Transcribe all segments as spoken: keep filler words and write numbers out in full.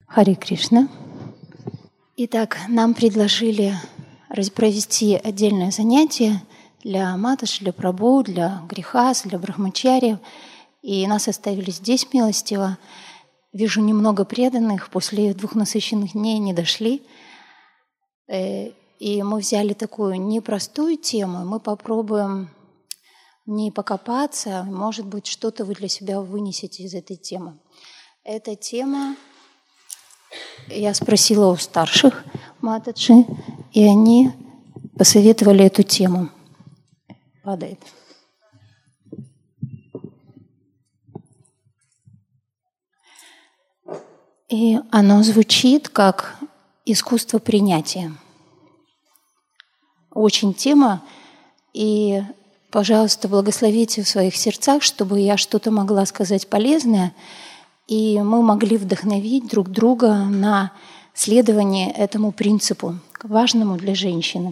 Харе Кришна. Итак, нам предложили провести отдельное занятие для Маташ, для Прабху, для Грихас, для Брахмачари. И нас оставили здесь милостиво. Вижу немного преданных, после двух насыщенных дней не дошли. И мы взяли такую непростую тему. Мы попробуем не покопаться, может быть, что-то вы для себя вынесете из этой темы. Эта тема, я спросила у старших матаджи, и они посоветовали эту тему. Падает. И оно звучит как искусство принятия. Очень тема, и, пожалуйста, благословите в своих сердцах, чтобы я что-то могла сказать полезное, и мы могли вдохновить друг друга на следование этому принципу, важному для женщины.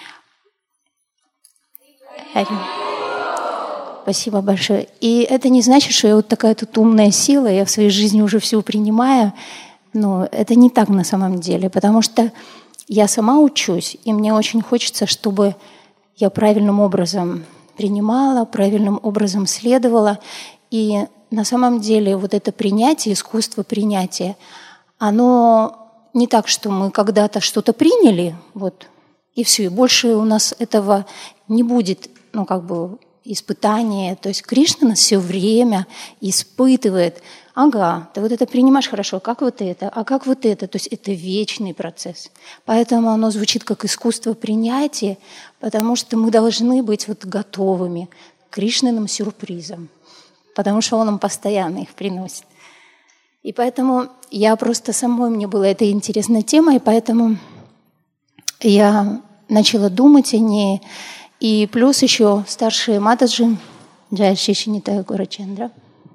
Спасибо большое. И это не значит, что я вот такая тут умная сила, я в своей жизни уже все принимаю. Но это не так на самом деле, потому что я сама учусь, и мне очень хочется, чтобы я правильным образом принимала, правильным образом следовала. И на самом деле вот это принятие, искусство принятия, оно не так, что мы когда-то что-то приняли, вот, и все, и больше у нас этого не будет, ну, как бы, испытания. То есть Кришна нас все время испытывает. Ага, ты вот это принимаешь хорошо, как вот это, а как вот это? То есть это вечный процесс. Поэтому оно звучит как искусство принятия, потому что мы должны быть вот готовыми к Кришниным сюрпризам, потому что Он нам постоянно их приносит. И поэтому я просто самой, мне была эта интересная тема, и поэтому я начала думать о ней. И плюс еще старшие матаджи, Джай Шишинитая Гурачендра.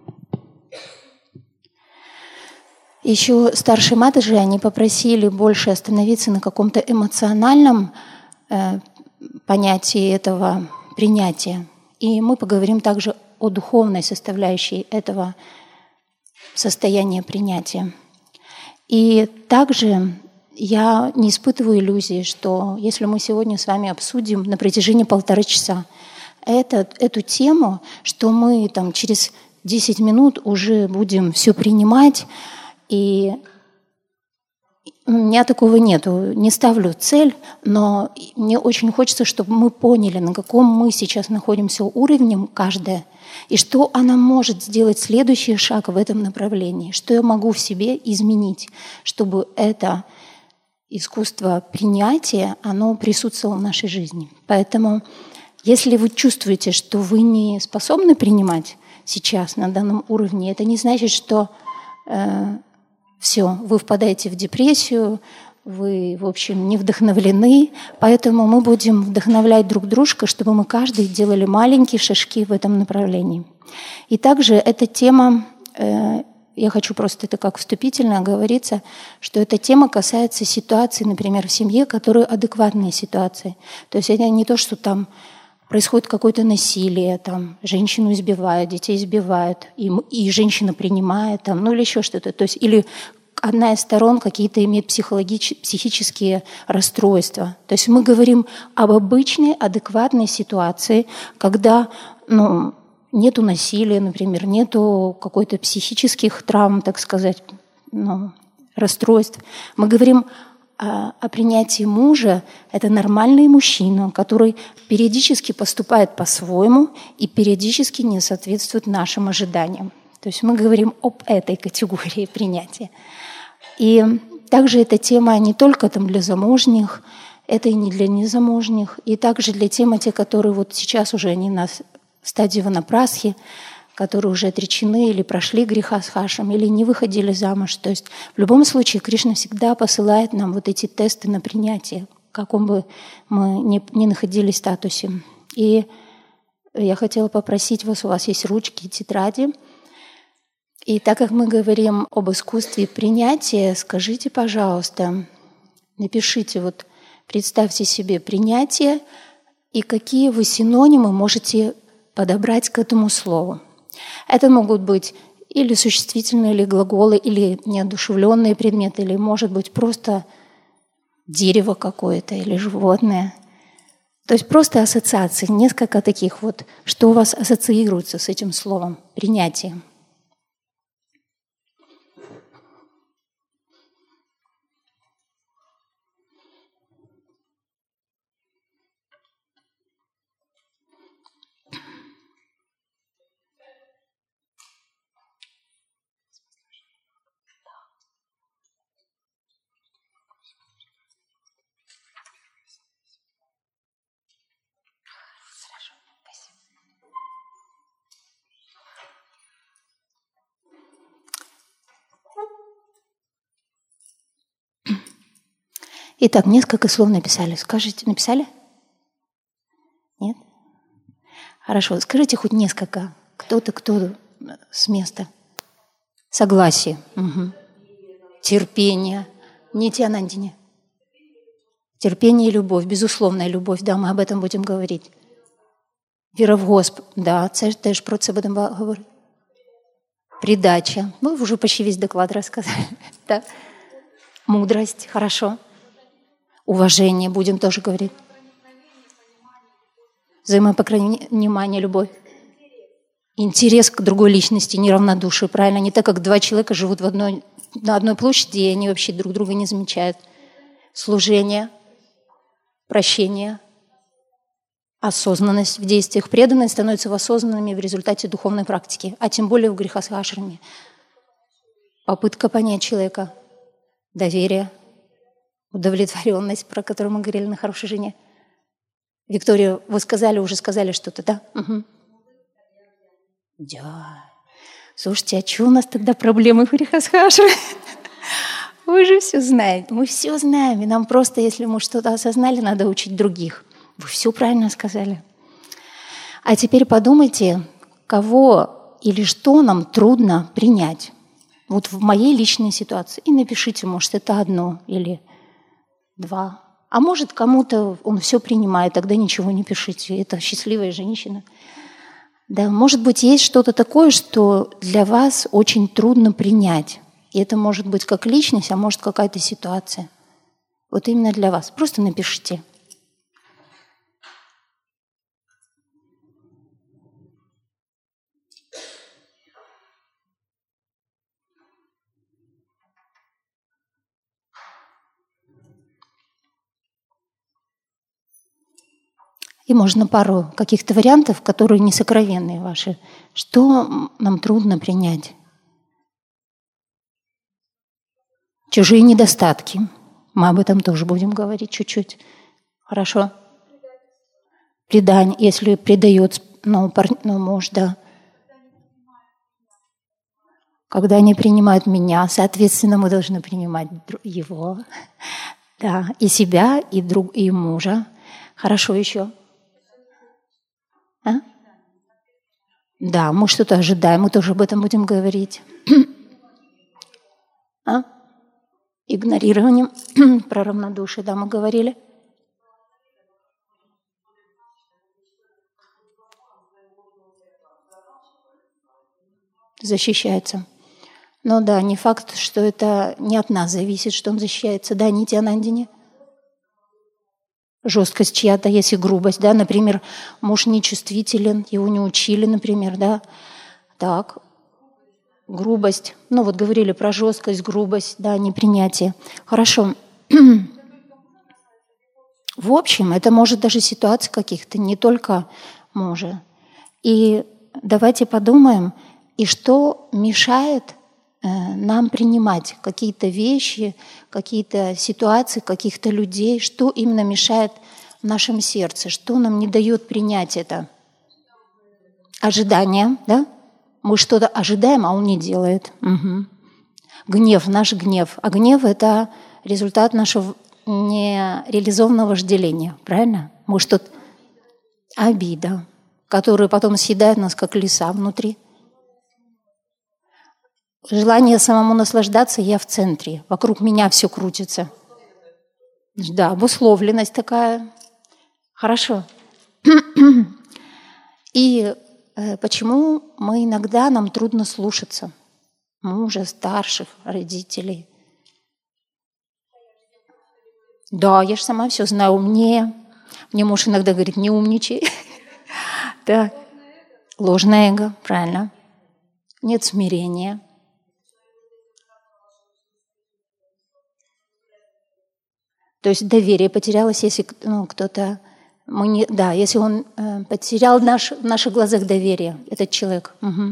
Еще старшие матаджи, они попросили больше остановиться на каком-то эмоциональном э, понятии этого принятия. И мы поговорим также о духовной составляющей этого состояния принятия. И также я не испытываю иллюзии, что если мы сегодня с вами обсудим на протяжении полтора часа это, эту тему, что мы там через десять минут уже будем все принимать, и у меня такого нету, не ставлю цель, но мне очень хочется, чтобы мы поняли, на каком мы сейчас находимся уровне каждая, и что она может сделать следующий шаг в этом направлении, что я могу в себе изменить, чтобы это искусство принятия, оно присутствовало в нашей жизни. Поэтому, если вы чувствуете, что вы не способны принимать сейчас на данном уровне, это не значит, что э, все, вы впадаете в депрессию, вы, в общем, не вдохновлены. Поэтому мы будем вдохновлять друг дружку, чтобы мы каждый делали маленькие шажки в этом направлении. И также эта тема, э, я хочу просто это как вступительно оговориться, что эта тема касается ситуации, например, в семье, которые адекватные ситуации. То есть это не то, что там происходит какое-то насилие, там женщину избивают, детей избивают, и, и женщина принимает, там, ну или еще что-то. То есть или одна из сторон какие-то имеет психологические, психические расстройства. То есть мы говорим об обычной, адекватной ситуации, когда, ну, нету насилия, например, нету какой-то психических травм, так сказать, ну, расстройств. Мы говорим о, о принятии мужа. Это нормальный мужчина, который периодически поступает по-своему и периодически не соответствует нашим ожиданиям. То есть мы говорим об этой категории принятия. И также эта тема не только там для замужних, это и не для незамужних, и также для темы, те, которые вот сейчас уже они нас в стадии ванапрасхи, которые уже отречены или прошли греха с хашем, или не выходили замуж. То есть в любом случае Кришна всегда посылает нам вот эти тесты на принятие, в каком бы мы ни, ни находились в статусе. И я хотела попросить вас, у вас есть ручки и тетради. И так как мы говорим об искусстве принятия, скажите, пожалуйста, напишите, вот представьте себе принятие, и какие вы синонимы можете подобрать к этому слову. Это могут быть или существительные, или глаголы, или неодушевленные предметы, или, может быть, просто дерево какое-то или животное. То есть просто ассоциации, несколько таких вот, что у вас ассоциируется с этим словом «принятие». Итак, несколько слов написали. Скажите, написали? Нет? Хорошо. Скажите хоть несколько. Кто-то, кто с места. Согласие. Угу. Терпение. Нитянандине. Терпение и любовь. Безусловная любовь. Да, мы об этом будем говорить. Вера в Господа. Да, це ж теж про це будемо говорити. Придача. Мы уже почти весь доклад рассказали. Да. Мудрость. Хорошо. Уважение, будем тоже говорить. Взаимопонимание, любовь. Интерес к другой личности, неравнодушие, правильно? Не так, как два человека живут в одной, на одной площади, и они вообще друг друга не замечают. Служение, прощение, осознанность в действиях. Преданные становятся осознанными в результате духовной практики, а тем более в грехасхашраме. Попытка понять человека, доверие, удовлетворенность, про которую мы говорили на хорошей жене. Виктория, вы сказали, уже сказали что-то, да? Угу. Да. Слушайте, а что у нас тогда проблемы в грехасхашре? Вы же все знаете. Мы все знаем. И нам просто, если мы что-то осознали, надо учить других. Вы все правильно сказали. А теперь подумайте, кого или что нам трудно принять. Вот в моей личной ситуации. И напишите, может, это одно или два. А может, кому-то он все принимает, тогда ничего не пишите. Это счастливая женщина. Да, может быть, есть что-то такое, что для вас очень трудно принять. И это может быть как личность, а может какая-то ситуация. Вот именно для вас. Просто напишите. И можно пару каких-то вариантов, которые не сокровенные ваши. Что нам трудно принять? Чужие недостатки. Мы об этом тоже будем говорить чуть-чуть. Хорошо? Предание. Если предает ну, пар... ну, муж, да. Когда они принимают меня, соответственно, мы должны принимать его. Да, и себя, и, друг, и мужа. Хорошо еще. А? Да, мы что-то ожидаем, мы тоже об этом будем говорить. А? Игнорированием, про равнодушие, да, мы говорили. Защищается. Но да, не факт, что это не от нас зависит, что он защищается. Да, Нитянандине. Жесткость чья-то, если грубость, да, например, муж нечувствителен, его не учили, например, да, так, грубость, ну вот говорили про жесткость, грубость, да, непринятие. Хорошо. В общем, это может даже ситуации каких-то, не только мужа. И давайте подумаем, и что мешает нам принимать какие-то вещи, какие-то ситуации, каких-то людей, что именно мешает в нашем сердце, что нам не дает принять это. Ожидание, да? Мы что-то ожидаем, а он не делает. Угу. Гнев, наш гнев. А гнев — это результат нашего нереализованного вожделения, правильно? Мы что-то... Обида, которая потом съедает нас, как лиса внутри. Желание самому наслаждаться, я в центре. Вокруг меня все крутится. Да, обусловленность такая. Хорошо. И э, почему мы иногда, нам трудно слушаться? мужа, старших родителей. Да, я же сама все знаю умнее. Мне муж иногда говорит, не умничай. Так. Ложное эго, правильно. Нет смирения. То есть доверие потерялось, если ну, кто-то... Мы не, да, если он э, потерял наш, в наших глазах доверие, этот человек. Угу.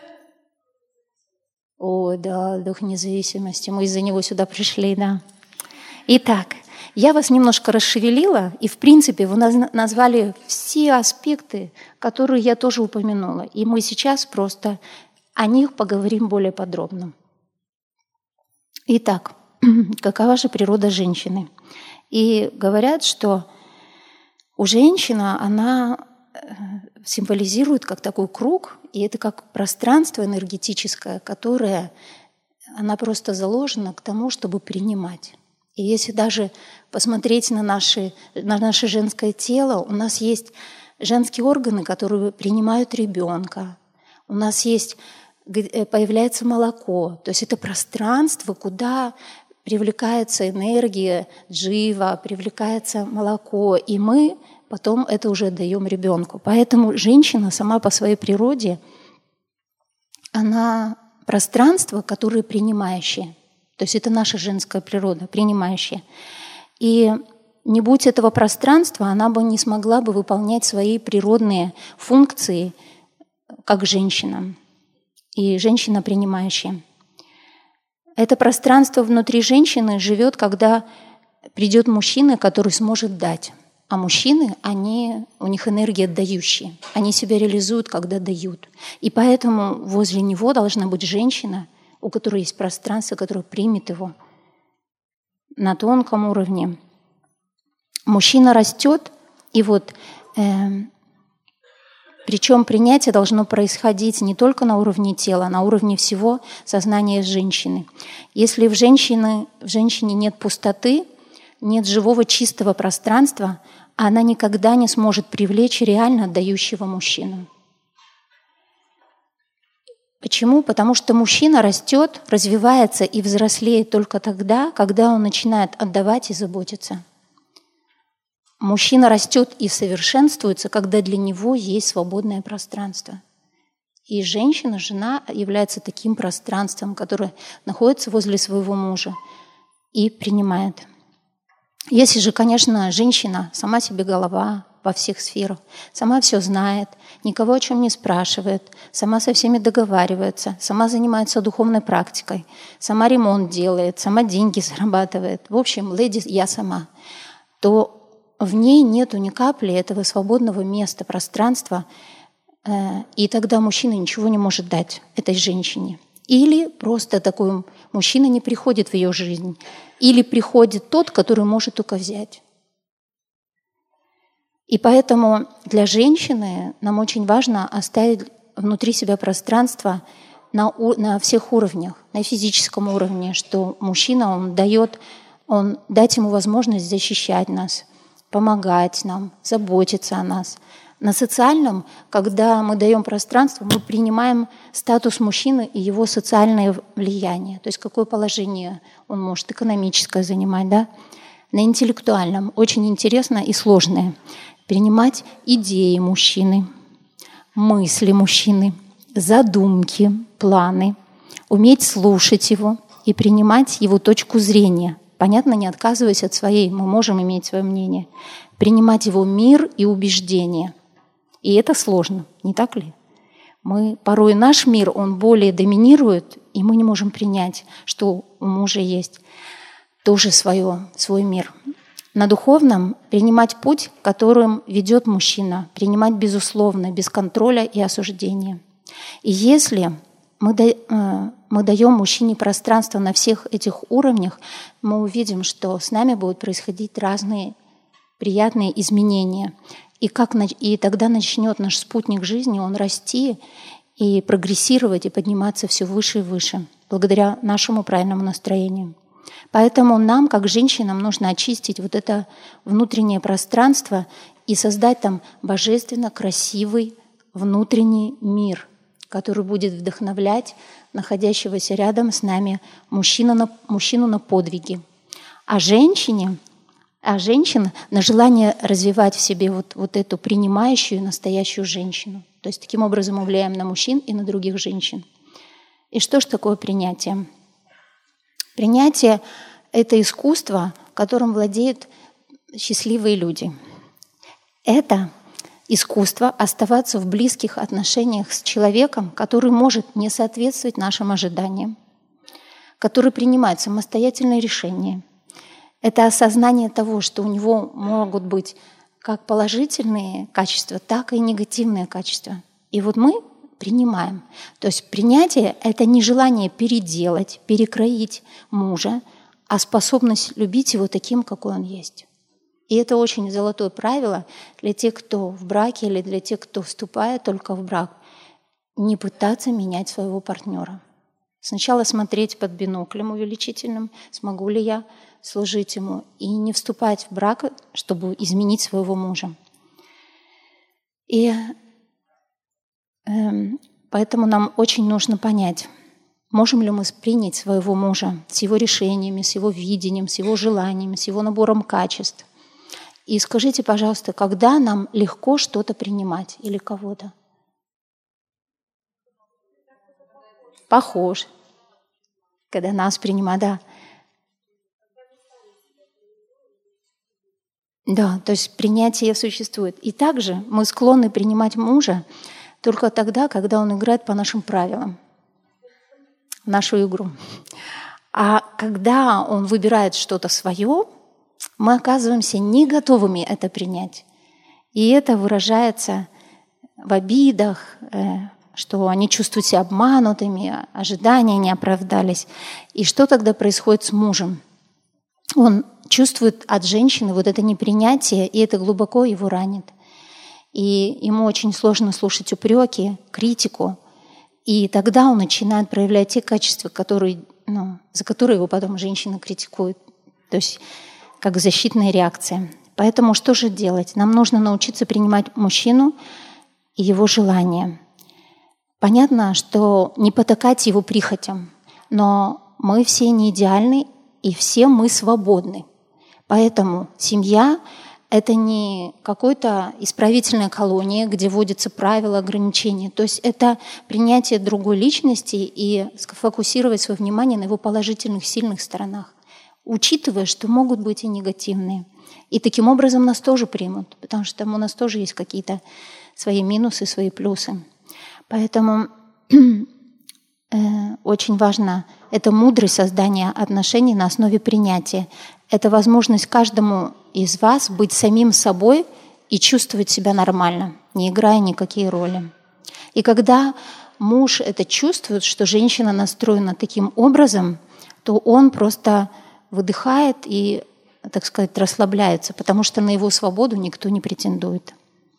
О, да, дух независимости. Мы из-за него сюда пришли, да. Итак, я вас немножко расшевелила, и, в принципе, вы назвали все аспекты, которые я тоже упомянула. И мы сейчас просто о них поговорим более подробно. Итак, какова же природа женщины? И говорят, что у женщины она символизирует как такой круг, и это как пространство энергетическое, которое она просто заложена к тому, чтобы принимать. И если даже посмотреть на, наши, на наше женское тело, у нас есть женские органы, которые принимают ребенка, у нас есть, появляется молоко, то есть это пространство, куда привлекается энергия джива, привлекается молоко, и мы потом это уже отдаем ребенку. Поэтому женщина сама по своей природе, она пространство, которое принимающее. То есть это наша женская природа, принимающая. И не будь этого пространства, она бы не смогла бы выполнять свои природные функции как женщина. И женщина принимающая. Это пространство внутри женщины живет, когда придет мужчина, который сможет дать. А мужчины, они, у них энергия отдающая. Они себя реализуют, когда дают. И поэтому возле него должна быть женщина, у которой есть пространство, которое примет его на тонком уровне. Мужчина растет, и вот э, причем принятие должно происходить не только на уровне тела, а на уровне всего сознания женщины. Если в женщине, в женщине нет пустоты, нет живого чистого пространства, она никогда не сможет привлечь реально отдающего мужчину. Почему? Потому что мужчина растет, развивается и взрослеет только тогда, когда он начинает отдавать и заботиться. Мужчина растет и совершенствуется, когда для него есть свободное пространство. И женщина, жена является таким пространством, которое находится возле своего мужа и принимает. Если же, конечно, женщина сама себе голова во всех сферах, сама все знает, никого о чем не спрашивает, сама со всеми договаривается, сама занимается духовной практикой, сама ремонт делает, сама деньги зарабатывает. В общем, леди «я сама», то в ней нету ни капли этого свободного места, пространства, и тогда мужчина ничего не может дать этой женщине. Или просто такой мужчина не приходит в ее жизнь, или приходит тот, который может только взять. И поэтому для женщины нам очень важно оставить внутри себя пространство на, на всех уровнях, на физическом уровне, что мужчина, он дает, он дать ему возможность защищать нас, помогать нам, заботиться о нас. На социальном, когда мы даем пространство, мы принимаем статус мужчины и его социальное влияние, то есть какое положение он может экономическое занимать, да? На интеллектуальном очень интересно и сложное принимать идеи мужчины, мысли мужчины, задумки, планы, уметь слушать его и принимать его точку зрения. Понятно, не отказываясь от своей, мы можем иметь свое мнение. Принимать его мир и убеждения. И это сложно, не так ли? Мы, порой наш мир, он более доминирует, и мы не можем принять, что у мужа есть тоже свое, свой мир. На духовном принимать путь, которым ведет мужчина, принимать безусловно, без контроля и осуждения. И если мы, да, мы даем мужчине пространство на всех этих уровнях, мы увидим, что с нами будут происходить разные приятные изменения. И, как, и тогда начнет наш спутник жизни, он расти и прогрессировать, и подниматься все выше и выше, благодаря нашему правильному настроению. Поэтому нам, как женщинам, нужно очистить вот это внутреннее пространство и создать там божественно красивый внутренний мир, который будет вдохновлять находящегося рядом с нами мужчину на, мужчину на подвиги. А женщине, а женщина на желание развивать в себе вот, вот эту принимающую настоящую женщину. То есть таким образом мы влияем на мужчин и на других женщин. И что же такое принятие? Принятие — это искусство, которым владеют счастливые люди. Это искусство оставаться в близких отношениях с человеком, который может не соответствовать нашим ожиданиям, который принимает самостоятельные решения. Это осознание того, что у него могут быть как положительные качества, так и негативные качества. И вот мы принимаем. То есть принятие — это не желание переделать, перекроить мужа, а способность любить его таким, какой он есть. И это очень золотое правило для тех, кто в браке, или для тех, кто вступает только в брак. Не пытаться менять своего партнера. Сначала смотреть под биноклем увеличительным, смогу ли я служить ему, и не вступать в брак, чтобы изменить своего мужа. И э, поэтому нам очень нужно понять, можем ли мы принять своего мужа с его решениями, с его видением, с его желаниями, с его набором качеств. И скажите, пожалуйста, когда нам легко что-то принимать или кого-то? Похож. Когда нас принимают, да. Да, то есть принятие существует. И также мы склонны принимать мужа только тогда, когда он играет по нашим правилам, в нашу игру. А когда он выбирает что-то свое, мы оказываемся не готовыми это принять. И это выражается в обидах, что они чувствуют себя обманутыми, ожидания не оправдались. И что тогда происходит с мужем? Он чувствует от женщины вот это непринятие, и это глубоко его ранит. И ему очень сложно слушать упреки, критику. И тогда он начинает проявлять те качества, которые, ну, за которые его потом женщина критикует. То есть как защитная реакция. Поэтому что же делать? Нам нужно научиться принимать мужчину и его желания. Понятно, что не потакать его прихотям, но мы все не идеальны, и все мы свободны. Поэтому семья — это не какая-то исправительная колония, где вводятся правила, ограничения. То есть это принятие другой личности и сфокусировать свое внимание на его положительных, сильных сторонах, учитывая, что могут быть и негативные. И таким образом нас тоже примут, потому что там у нас тоже есть какие-то свои минусы, свои плюсы. Поэтому э, очень важно — это мудрость создания отношений на основе принятия. Это возможность каждому из вас быть самим собой и чувствовать себя нормально, не играя никакие роли. И когда муж это чувствует, что женщина настроена таким образом, то он просто выдыхает и, так сказать, расслабляется, потому что на его свободу никто не претендует.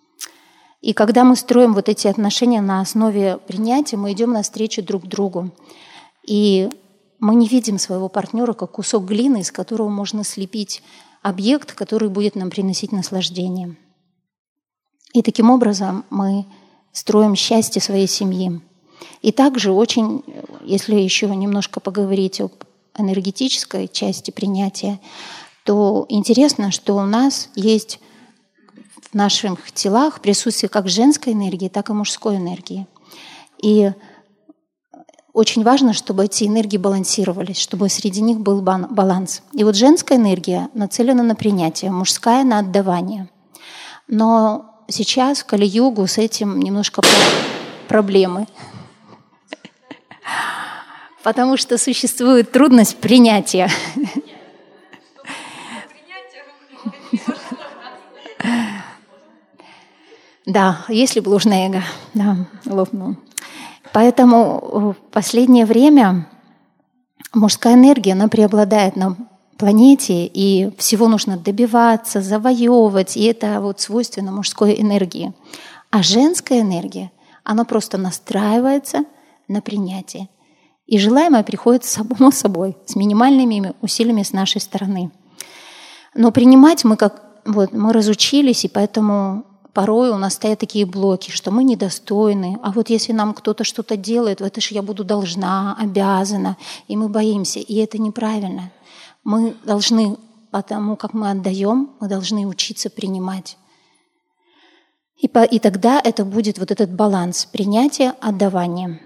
И когда мы строим вот эти отношения на основе принятия, мы идем навстречу друг другу. И мы не видим своего партнера как кусок глины, из которого можно слепить объект, который будет нам приносить наслаждение. И таким образом мы строим счастье своей семьи. И также очень, если еще немножко поговорить об энергетической части принятия, то интересно, что у нас есть в наших телах присутствие как женской энергии, так и мужской энергии. И очень важно, чтобы эти энергии балансировались, чтобы среди них был баланс. И вот женская энергия нацелена на принятие, мужская — на отдавание. Но сейчас в Кали-югу с этим немножко проблемы. Потому что существует трудность принятия. Да, если бы ложное эго, да, лопнул. Поэтому в последнее время мужская энергия, она преобладает на планете, и всего нужно добиваться, завоевывать, и это вот свойственно мужской энергии. А женская энергия, она просто настраивается на принятие. И желаемое приходит само собой, с минимальными усилиями с нашей стороны. Но принимать мы как вот мы разучились, и поэтому порой у нас стоят такие блоки, что мы недостойны, а вот если нам кто-то что-то делает, это же я буду должна, обязана, и мы боимся, и это неправильно. Мы должны, потому как мы отдаем, мы должны учиться принимать. И, по, и тогда это будет вот этот баланс принятия, отдавания.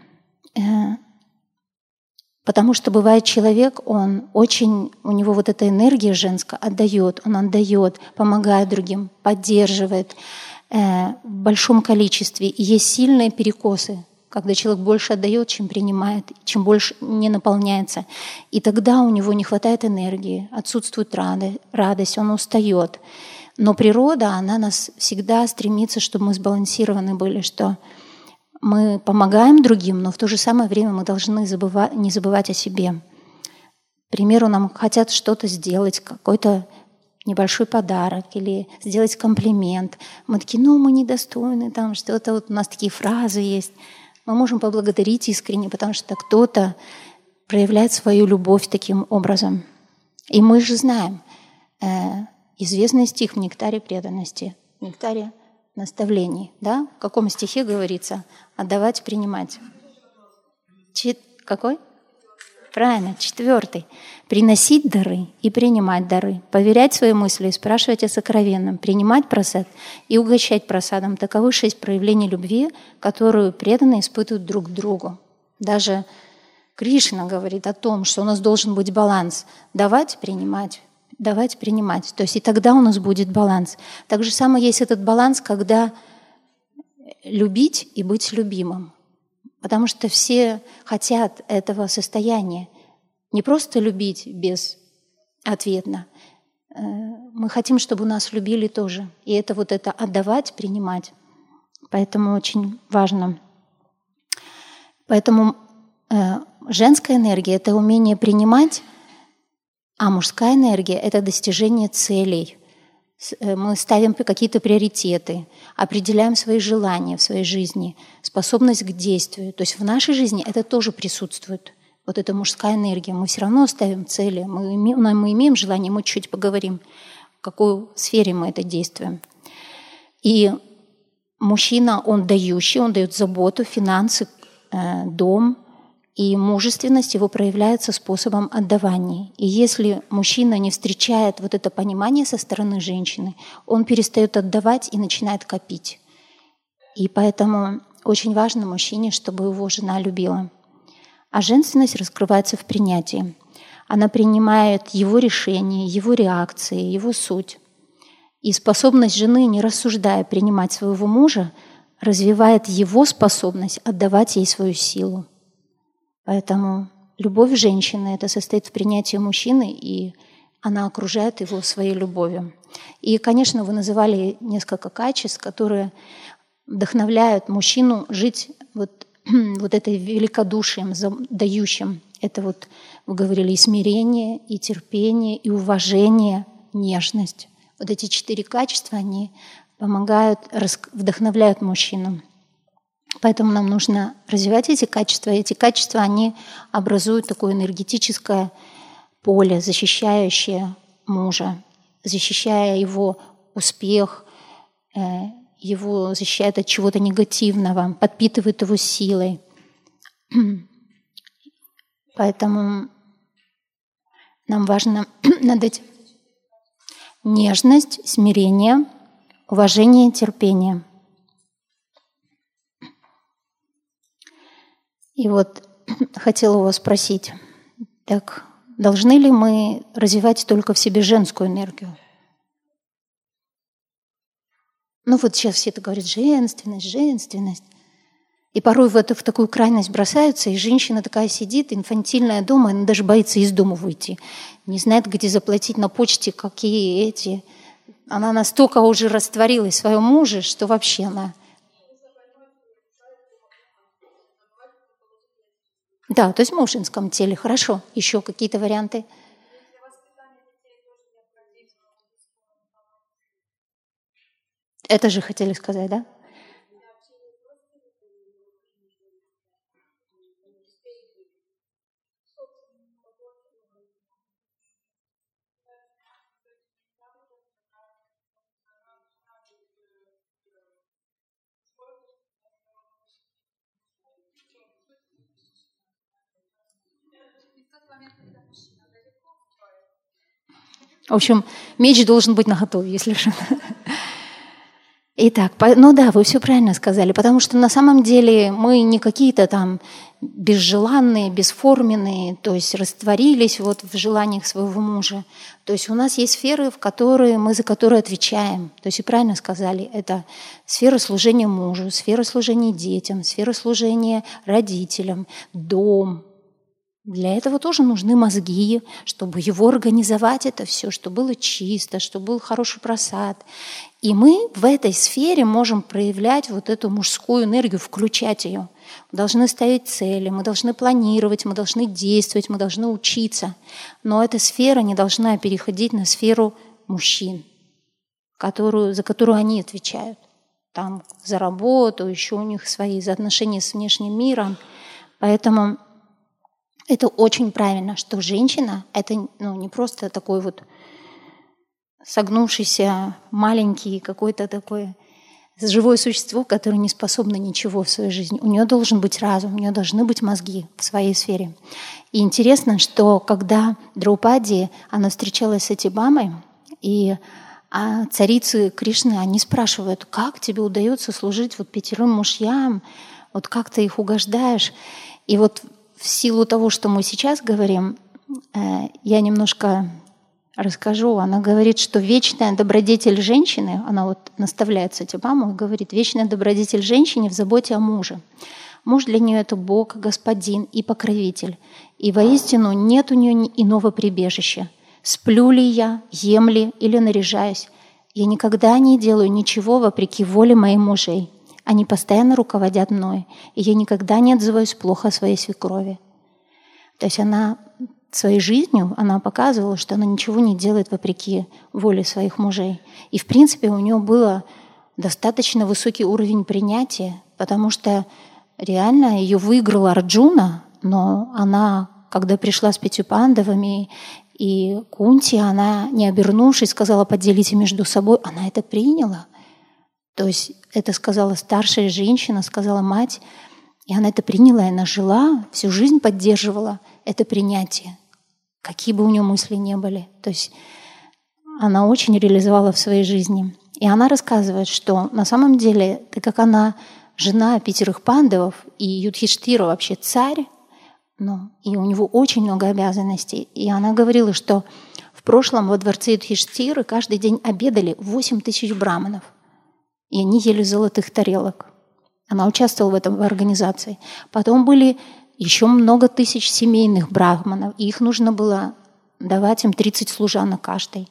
Потому что бывает человек, он очень, у него вот эта энергия женская отдает, он отдает, помогает другим, поддерживает э, в большом количестве. И есть сильные перекосы, когда человек больше отдает, чем принимает, чем больше не наполняется. И тогда у него не хватает энергии, отсутствует радость, он устает. Но природа, она нас всегда стремится, чтобы мы сбалансированы были, что мы помогаем другим, но в то же самое время мы должны забывать, не забывать о себе. К примеру, нам хотят что-то сделать, какой-то небольшой подарок или сделать комплимент. Мы такие, ну, мы недостойны, там что-то, вот у нас такие фразы есть. Мы можем поблагодарить искренне, потому что кто-то проявляет свою любовь таким образом. И мы же знаем э, известный стих в «Нектаре преданности», в «Нектаре наставлений». Да? В каком стихе говорится «отдавать, принимать»? Чет... Какой? Правильно, четвертый. «Приносить дары и принимать дары, поверять свои мысли и спрашивать о сокровенном, принимать просад и угощать просадом». Таковы шесть проявлений любви, которую преданные испытывают друг к другу. Даже Кришна говорит о том, что у нас должен быть баланс. Давать, принимать, давать, принимать. То есть и тогда у нас будет баланс. Так же самое есть этот баланс, когда любить и быть любимым. Потому что все хотят этого состояния. Не просто любить безответно. Мы хотим, чтобы нас любили тоже. И это вот это отдавать, принимать. Поэтому очень важно. Поэтому женская энергия — это умение принимать, а мужская энергия — это достижение целей. Мы ставим какие-то приоритеты, определяем свои желания в своей жизни, способность к действию. То есть в нашей жизни это тоже присутствует. Вот эта мужская энергия. Мы все равно ставим цели. Мы имеем, мы имеем желание, мы чуть поговорим, в какой сфере мы это действуем. И мужчина, он дающий, он дает заботу, финансы, дом. И мужественность его проявляется способом отдавания. И если мужчина не встречает вот это понимание со стороны женщины, он перестает отдавать и начинает копить. И поэтому очень важно мужчине, чтобы его жена любила. А женственность раскрывается в принятии. Она принимает его решения, его реакции, его суть. И способность жены, не рассуждая, принимать своего мужа, развивает его способность отдавать ей свою силу. Поэтому любовь женщины — это состоит в принятии мужчины, и она окружает его своей любовью. И, конечно, вы называли несколько качеств, которые вдохновляют мужчину жить вот, вот этой великодушием, дающим. Это вот, вы говорили, и смирение, и терпение, и уважение, нежность. Вот эти четыре качества, они помогают, вдохновляют мужчину. Поэтому нам нужно развивать эти качества. И эти качества, они образуют такое энергетическое поле, защищающее мужа, защищая его успех, его защищает от чего-то негативного, подпитывает его силой. Поэтому нам важно над этим нежность, смирение, уважение, терпение. И вот хотела у вас спросить, так должны ли мы развивать только в себе женскую энергию? Ну вот сейчас все это говорят, женственность, женственность. И порой в, это, в такую крайность бросаются, и женщина такая сидит, инфантильная дома, она даже боится из дома выйти. Не знает, где заплатить на почте, какие эти. Она настолько уже растворилась в своем муже, что вообще она... Да, то есть в женском теле. Хорошо. Еще какие-то варианты? Это же хотели сказать, да? В общем, меч должен быть наготове, если что. Итак, ну да, вы все правильно сказали, потому что на самом деле мы не какие-то там безжеланные, бесформенные, то есть растворились вот в желаниях своего мужа. То есть у нас есть сферы, в которые мы за которые отвечаем. То есть и правильно сказали, это сфера служения мужу, сфера служения детям, сфера служения родителям, дом. Для этого тоже нужны мозги, чтобы его организовать это все, чтобы было чисто, чтобы был хороший просад. И мы в этой сфере можем проявлять вот эту мужскую энергию, включать ее. Мы должны ставить цели, мы должны планировать, мы должны действовать, мы должны учиться. Но эта сфера не должна переходить на сферу мужчин, которую, за которую они отвечают. Там за работу, еще у них свои за отношения с внешним миром. Поэтому это очень правильно, что женщина — это ну, не просто такой вот согнувшийся маленький какой-то такой живое существо, которое не способно ничего в своей жизни. У нее должен быть разум, у нее должны быть мозги в своей сфере. И интересно, что когда Драупади, она встречалась с Сатибамой, и а царицы Кришны, они спрашивают, как тебе удается служить вот пятерым мужьям, вот как ты их угождаешь. И вот в силу того, что мы сейчас говорим, я немножко расскажу. Она говорит, что вечная добродетель женщины, она вот наставляет Сатибаму и говорит, вечная добродетель женщины в заботе о муже. Муж для нее — это Бог, Господин и покровитель. И воистину нет у нее иного прибежища. Сплю ли я, ем ли или наряжаюсь, я никогда не делаю ничего вопреки воле моих мужей. Они постоянно руководят мной, и я никогда не отзываюсь плохо о своей свекрови. То есть она своей жизнью, она показывала, что она ничего не делает вопреки воле своих мужей. И, в принципе, у нее был достаточно высокий уровень принятия, потому что реально ее выиграла Арджуна, но она, когда пришла с пятью пандавами и Кунти, она, не обернувшись, сказала, поделите между собой, она это приняла. То есть это сказала старшая женщина, сказала мать, и она это приняла, и она жила, всю жизнь поддерживала это принятие, какие бы у нее мысли ни были. То есть она очень реализовала в своей жизни. И она рассказывает, что на самом деле, так как она жена пятерых пандавов, и Юдхиштхира вообще царь, но и у него очень много обязанностей. И она говорила, что в прошлом во дворце Юдхиштхиры каждый день обедали восемь тысяч браманов. И они ели золотых тарелок. Она участвовала в этом в организации. Потом были еще много тысяч семейных брахманов, и их нужно было давать им тридцать служанок каждой.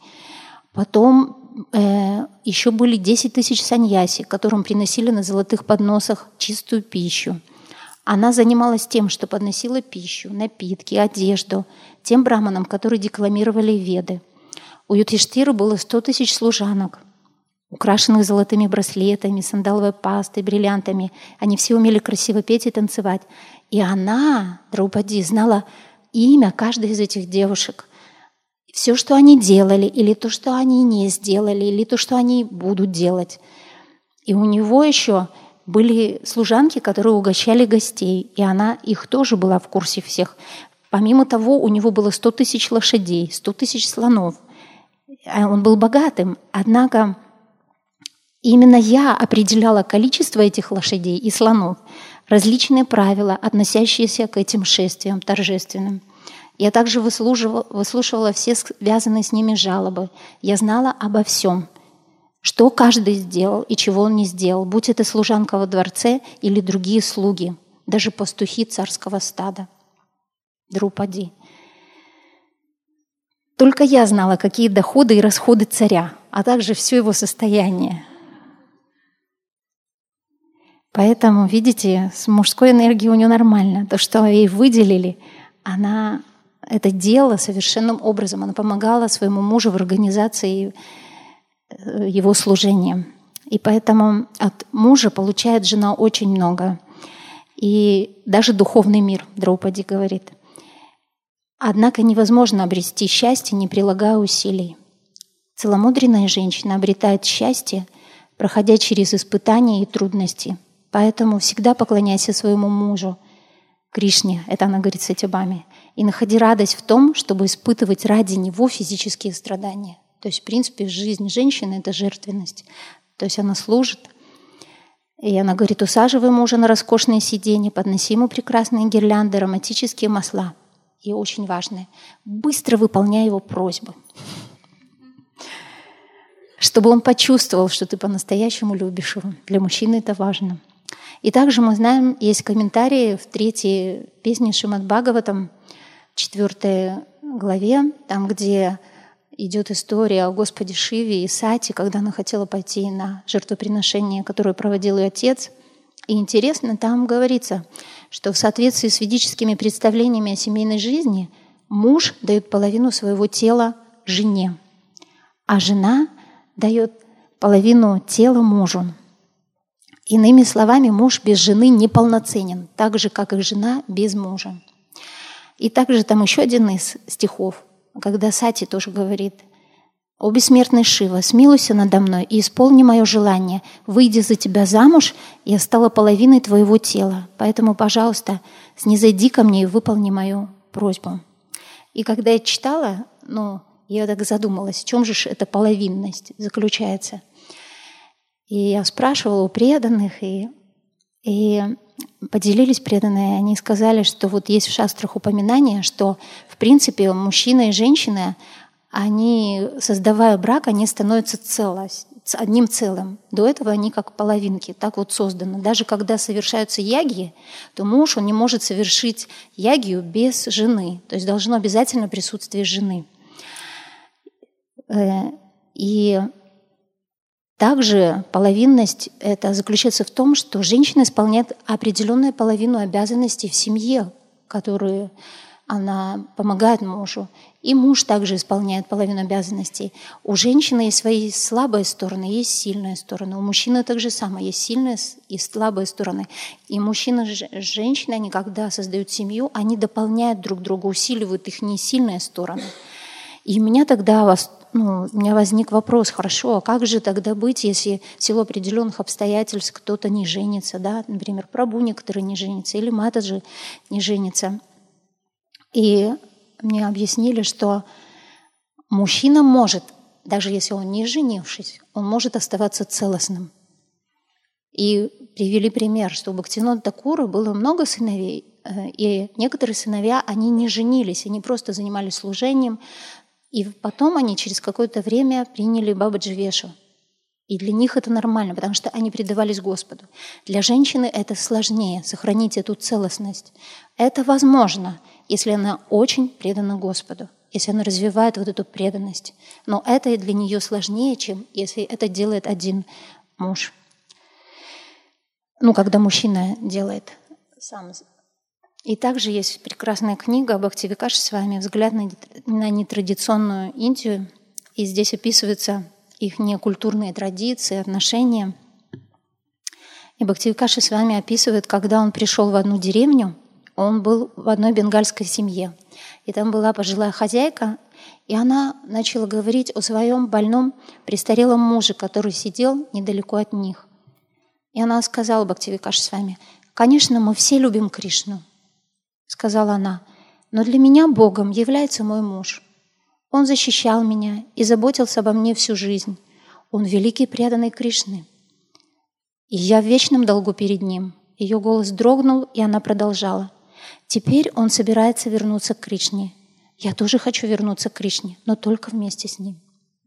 Потом э, еще были десять тысяч саньяси, которым приносили на золотых подносах чистую пищу. Она занималась тем, что подносила пищу, напитки, одежду тем брахманам, которые декламировали Веды. У Юдхиштхиры было сто тысяч служанок, украшенных золотыми браслетами, сандаловой пастой, бриллиантами. Они все умели красиво петь и танцевать. И она, Драупади, знала имя каждой из этих девушек. Все, что они делали, или то, что они не сделали, или то, что они будут делать. И у него еще были служанки, которые угощали гостей, и она их тоже была в курсе всех. Помимо того, у него было сто тысяч лошадей, сто тысяч слонов. Он был богатым, однако именно я определяла количество этих лошадей и слонов, различные правила, относящиеся к этим шествиям торжественным. Я также выслушивала, выслушивала все связанные с ними жалобы. Я знала обо всем, что каждый сделал и чего он не сделал, будь это служанка во дворце или другие слуги, даже пастухи царского стада. Драупади. Только я знала, какие доходы и расходы царя, а также все его состояние. Поэтому, видите, с мужской энергией у нее нормально. То, что ей выделили, она это делала совершенным образом. Она помогала своему мужу в организации его служения. И поэтому от мужа получает жена очень много. И даже духовный мир, Драупади говорит. Однако невозможно обрести счастье, не прилагая усилий. Целомудренная женщина обретает счастье, проходя через испытания и трудности. Поэтому всегда поклоняйся своему мужу, Кришне, это она говорит Сатибаме, И находи радость в том, чтобы испытывать ради него физические страдания. То есть, в принципе, жизнь женщины — это жертвенность. То есть она служит. И она говорит: усаживай мужа на роскошные сиденья, подноси ему прекрасные гирлянды, ароматические масла. И очень важное — быстро выполняй его просьбы. Чтобы он почувствовал, что ты по-настоящему любишь его. Для мужчины это важно. И также мы знаем, есть комментарии в третьей песне Шримад Бхагаватам, четвертой главе, там, где идет история о Господе Шиве и Сати, когда она хотела пойти на жертвоприношение, которое проводил ее отец. И интересно, там говорится, что в соответствии с ведическими представлениями о семейной жизни муж дает половину своего тела жене, а жена дает половину тела мужу. Иными словами, муж без жены неполноценен, так же, как и жена без мужа. И также там еще один из стихов, когда Сати тоже говорит: «О бессмертный Шива, смилуйся надо мной и исполни мое желание. Выйди за тебя замуж, я стала половиной твоего тела. Поэтому, пожалуйста, снизойди ко мне и выполни мою просьбу». И когда я читала, ну, я так задумалась, в чем же эта половинность заключается. И я спрашивала у преданных, и, и поделились преданные, они сказали, что вот есть в шастрах упоминание, что в принципе мужчина и женщина, они, создавая брак, они становятся целостью, одним целым. До этого они как половинки, так вот созданы. Даже когда совершаются ягьи, то муж, он не может совершить ягью без жены. То есть должно обязательно присутствие жены. И также половинность это заключается в том, что женщина исполняет определенную половину обязанностей в семье, которые она помогает мужу. И муж также исполняет половину обязанностей. У женщины есть свои слабые стороны, есть сильные стороны. У мужчины так же самое, есть сильные и слабые стороны. И мужчина и женщина, они когда создают семью, они дополняют друг друга, усиливают их несильные стороны. И у меня тогда вас, ну, у меня возник вопрос: хорошо, а как же тогда быть, если в силу определенных обстоятельств кто-то не женится, да? Например, Прабху некоторые не женятся, или Матаджи не женится. И мне объяснили, что мужчина может, даже если он не женившись, он может оставаться целостным. И привели пример, что у Бхактивинода Тхакура было много сыновей, и некоторые сыновья, они не женились, они просто занимались служением, и потом они через какое-то время приняли Бабаджи Вешу. И для них это нормально, потому что они предавались Господу. Для женщины это сложнее, сохранить эту целостность. Это возможно, если она очень предана Господу, если она развивает вот эту преданность. Но это для нее сложнее, чем если это делает один муж. Ну, когда мужчина делает сам. И также есть прекрасная книга Бхактивикаша с вами «Взгляд на, на нетрадиционную Индию». И здесь описываются их некультурные традиции, отношения. И Бхактивикаша с вами описывает, когда он пришел в одну деревню, он был в одной бенгальской семье. И там была пожилая хозяйка, и она начала говорить о своем больном престарелом муже, который сидел недалеко от них. И она сказала Бхактивикаша с вами: «Конечно, мы все любим Кришну», сказала она, «но для меня Богом является мой муж. Он защищал меня и заботился обо мне всю жизнь. Он великий преданный Кришны. И я в вечном долгу перед ним». Ее голос дрогнул, и она продолжала: «Теперь он собирается вернуться к Кришне. Я тоже хочу вернуться к Кришне, но только вместе с ним».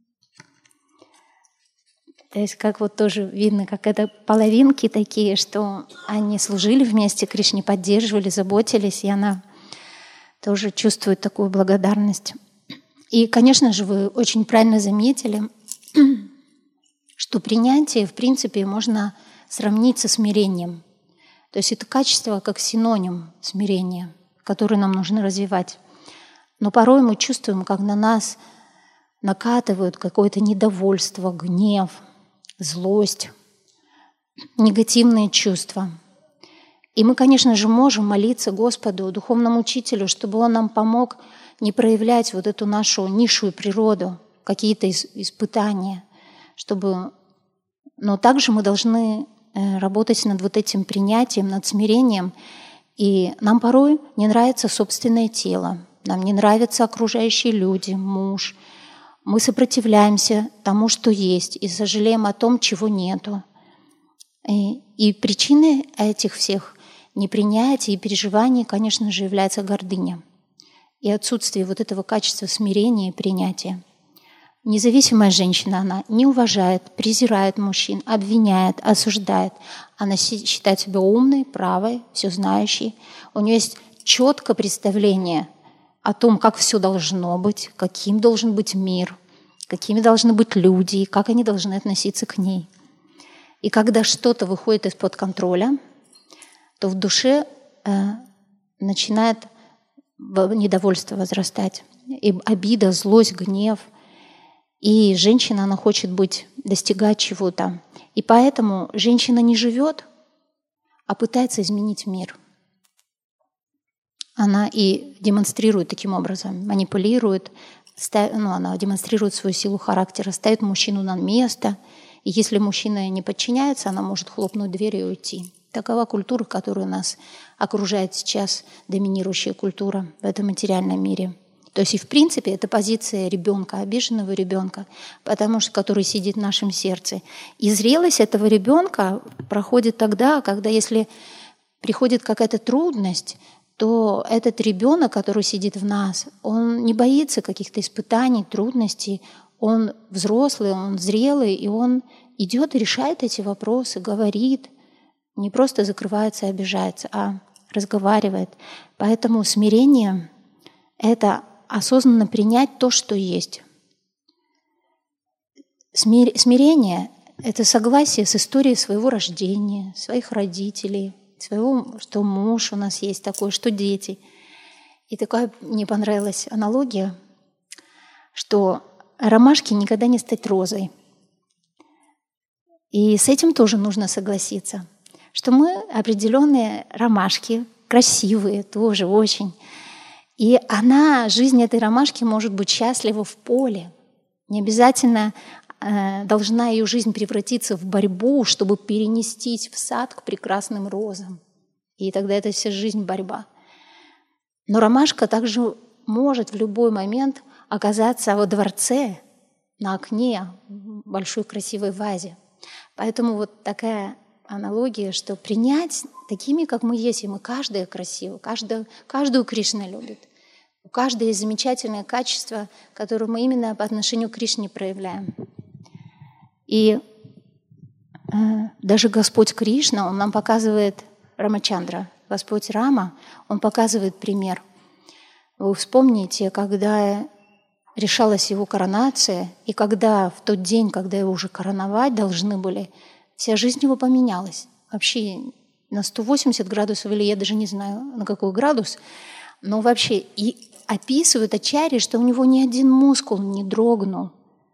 То есть как вот тоже видно, как это половинки такие, что они служили вместе Кришне, поддерживали, заботились, и она тоже чувствует такую благодарность. И, конечно же, вы очень правильно заметили, что принятие, в принципе, можно сравнить со смирением. То есть это качество как синоним смирения, которое нам нужно развивать. Но порой мы чувствуем, как на нас накатывают какое-то недовольство, гнев, злость, негативные чувства. И мы, конечно же, можем молиться Господу, духовному учителю, чтобы Он нам помог не проявлять вот эту нашу низшую природу, какие-то испытания, чтобы... Но также мы должны работать над вот этим принятием, над смирением И нам порой не нравится собственное тело, нам не нравятся окружающие люди, муж. Мы сопротивляемся тому, что есть, и сожалеем о том, чего нету. И, и причиной этих всех непринятий и переживаний, конечно же, является гордыня и отсутствие вот этого качества смирения и принятия. Независимая женщина, она не уважает, презирает мужчин, обвиняет, осуждает. Она считает себя умной, правой, все знающей. У нее есть четкое представление о том, как все должно быть, каким должен быть мир, какими должны быть люди, как они должны относиться к ней. И когда что-то выходит из-под контроля, то в душе э, начинает недовольство возрастать, и обида, злость, гнев. И женщина, она хочет быть, достигать чего-то. И поэтому женщина не живет, а пытается изменить мир. Она и демонстрирует таким образом, манипулирует, ну, она демонстрирует свою силу характера, ставит мужчину на место. И если мужчина не подчиняется, она может хлопнуть дверью и уйти. Такова культура, которая нас окружает сейчас, доминирующая культура в этом материальном мире. То есть и в принципе это позиция ребенка, обиженного ребенка, потому что который сидит в нашем сердце. И зрелость этого ребенка проходит тогда, когда если приходит какая-то трудность, то этот ребенок, который сидит в нас, он не боится каких-то испытаний, трудностей, он взрослый, он зрелый, и он идет и решает эти вопросы, говорит, не просто закрывается и обижается, а разговаривает. Поэтому смирение — это осознанно принять то, что есть. Смирение — это согласие с историей своего рождения, своих родителей, своего, что муж у нас есть такой, что дети. И такая мне понравилась аналогия, что ромашке никогда не стать розой. И с этим тоже нужно согласиться, что мы определенные ромашки, красивые тоже очень. И она, жизнь этой ромашки может быть счастлива в поле. Не обязательно э, должна ее жизнь превратиться в борьбу, чтобы перенестись в сад к прекрасным розам. И тогда это вся жизнь борьба. Но ромашка также может в любой момент оказаться во дворце, на окне, в большой красивой вазе. Поэтому вот такая аналогия, что принять такими, как мы есть, и мы каждая красива, каждую, каждую Кришна любит. У каждой есть замечательное качество, которое мы именно по отношению к Кришне проявляем. И э, даже Господь Кришна, Он нам показывает, Рамачандра, Господь Рама, Он показывает пример. Вы вспомните, когда решалась его коронация, и когда в тот день, когда его уже короновать должны были, вся жизнь его поменялась. Вообще на сто восемьдесят градусов, или я даже не знаю, на какой градус, но вообще и описывают ачарьи, что у него ни один мускул не дрогнул.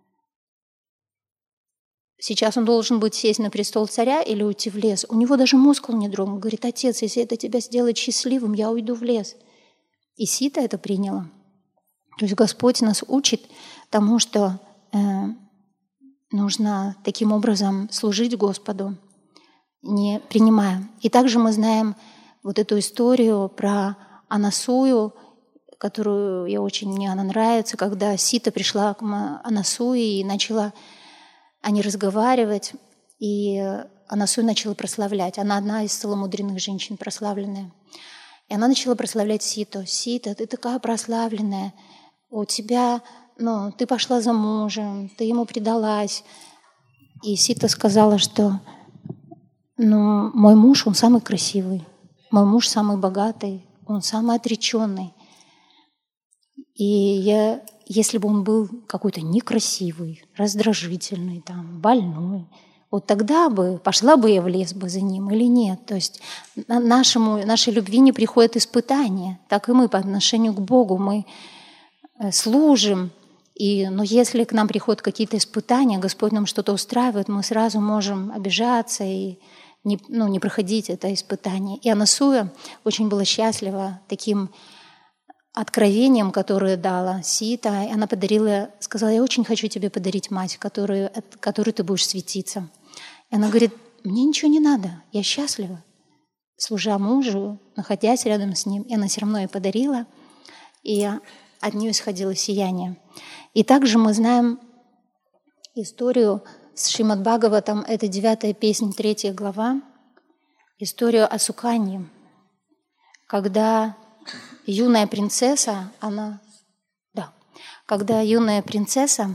Сейчас он должен быть сесть на престол царя или уйти в лес. У него даже мускул не дрогнул. Говорит: отец, если это тебя сделает счастливым, я уйду в лес. И Сита это приняла. То есть Господь нас учит тому, что э, нужно таким образом служить Господу, не принимая. И также мы знаем вот эту историю про Анасую, которую я очень, мне она нравится, когда Сита пришла к Анасуе и начала они разговаривать, и Анасуя начала прославлять. Она одна из целомудренных женщин, прославленная. И она начала прославлять Ситу. «Сита, ты такая прославленная, у тебя, ну, ты пошла за мужем, ты ему предалась». И Сита сказала, что ну, мой муж, он самый красивый, мой муж самый богатый, он самый отреченный. И я, если бы он был какой-то некрасивый, раздражительный, там, больной, вот тогда бы пошла бы я в лес бы за ним или нет. То есть нашему, нашей любви не приходят испытания. Так и мы по отношению к Богу, мы служим. И, но если к нам приходят какие-то испытания, Господь нам что-то устраивает, мы сразу можем обижаться и не, ну, не проходить это испытание. И Анасуя очень была счастлива таким откровением, которое дала Сита. Она подарила, сказала: я очень хочу тебе подарить мать, которой, от которой ты будешь светиться. И она говорит: мне ничего не надо, я счастлива. служа мужу, находясь рядом с ним, и она все равно ей подарила, и от нее исходило сияние. И также мы знаем историю с Шримад Бхагаватам, это девятая песня, третья глава, историю о Суканье, когда юная принцесса, она, да, когда юная принцесса,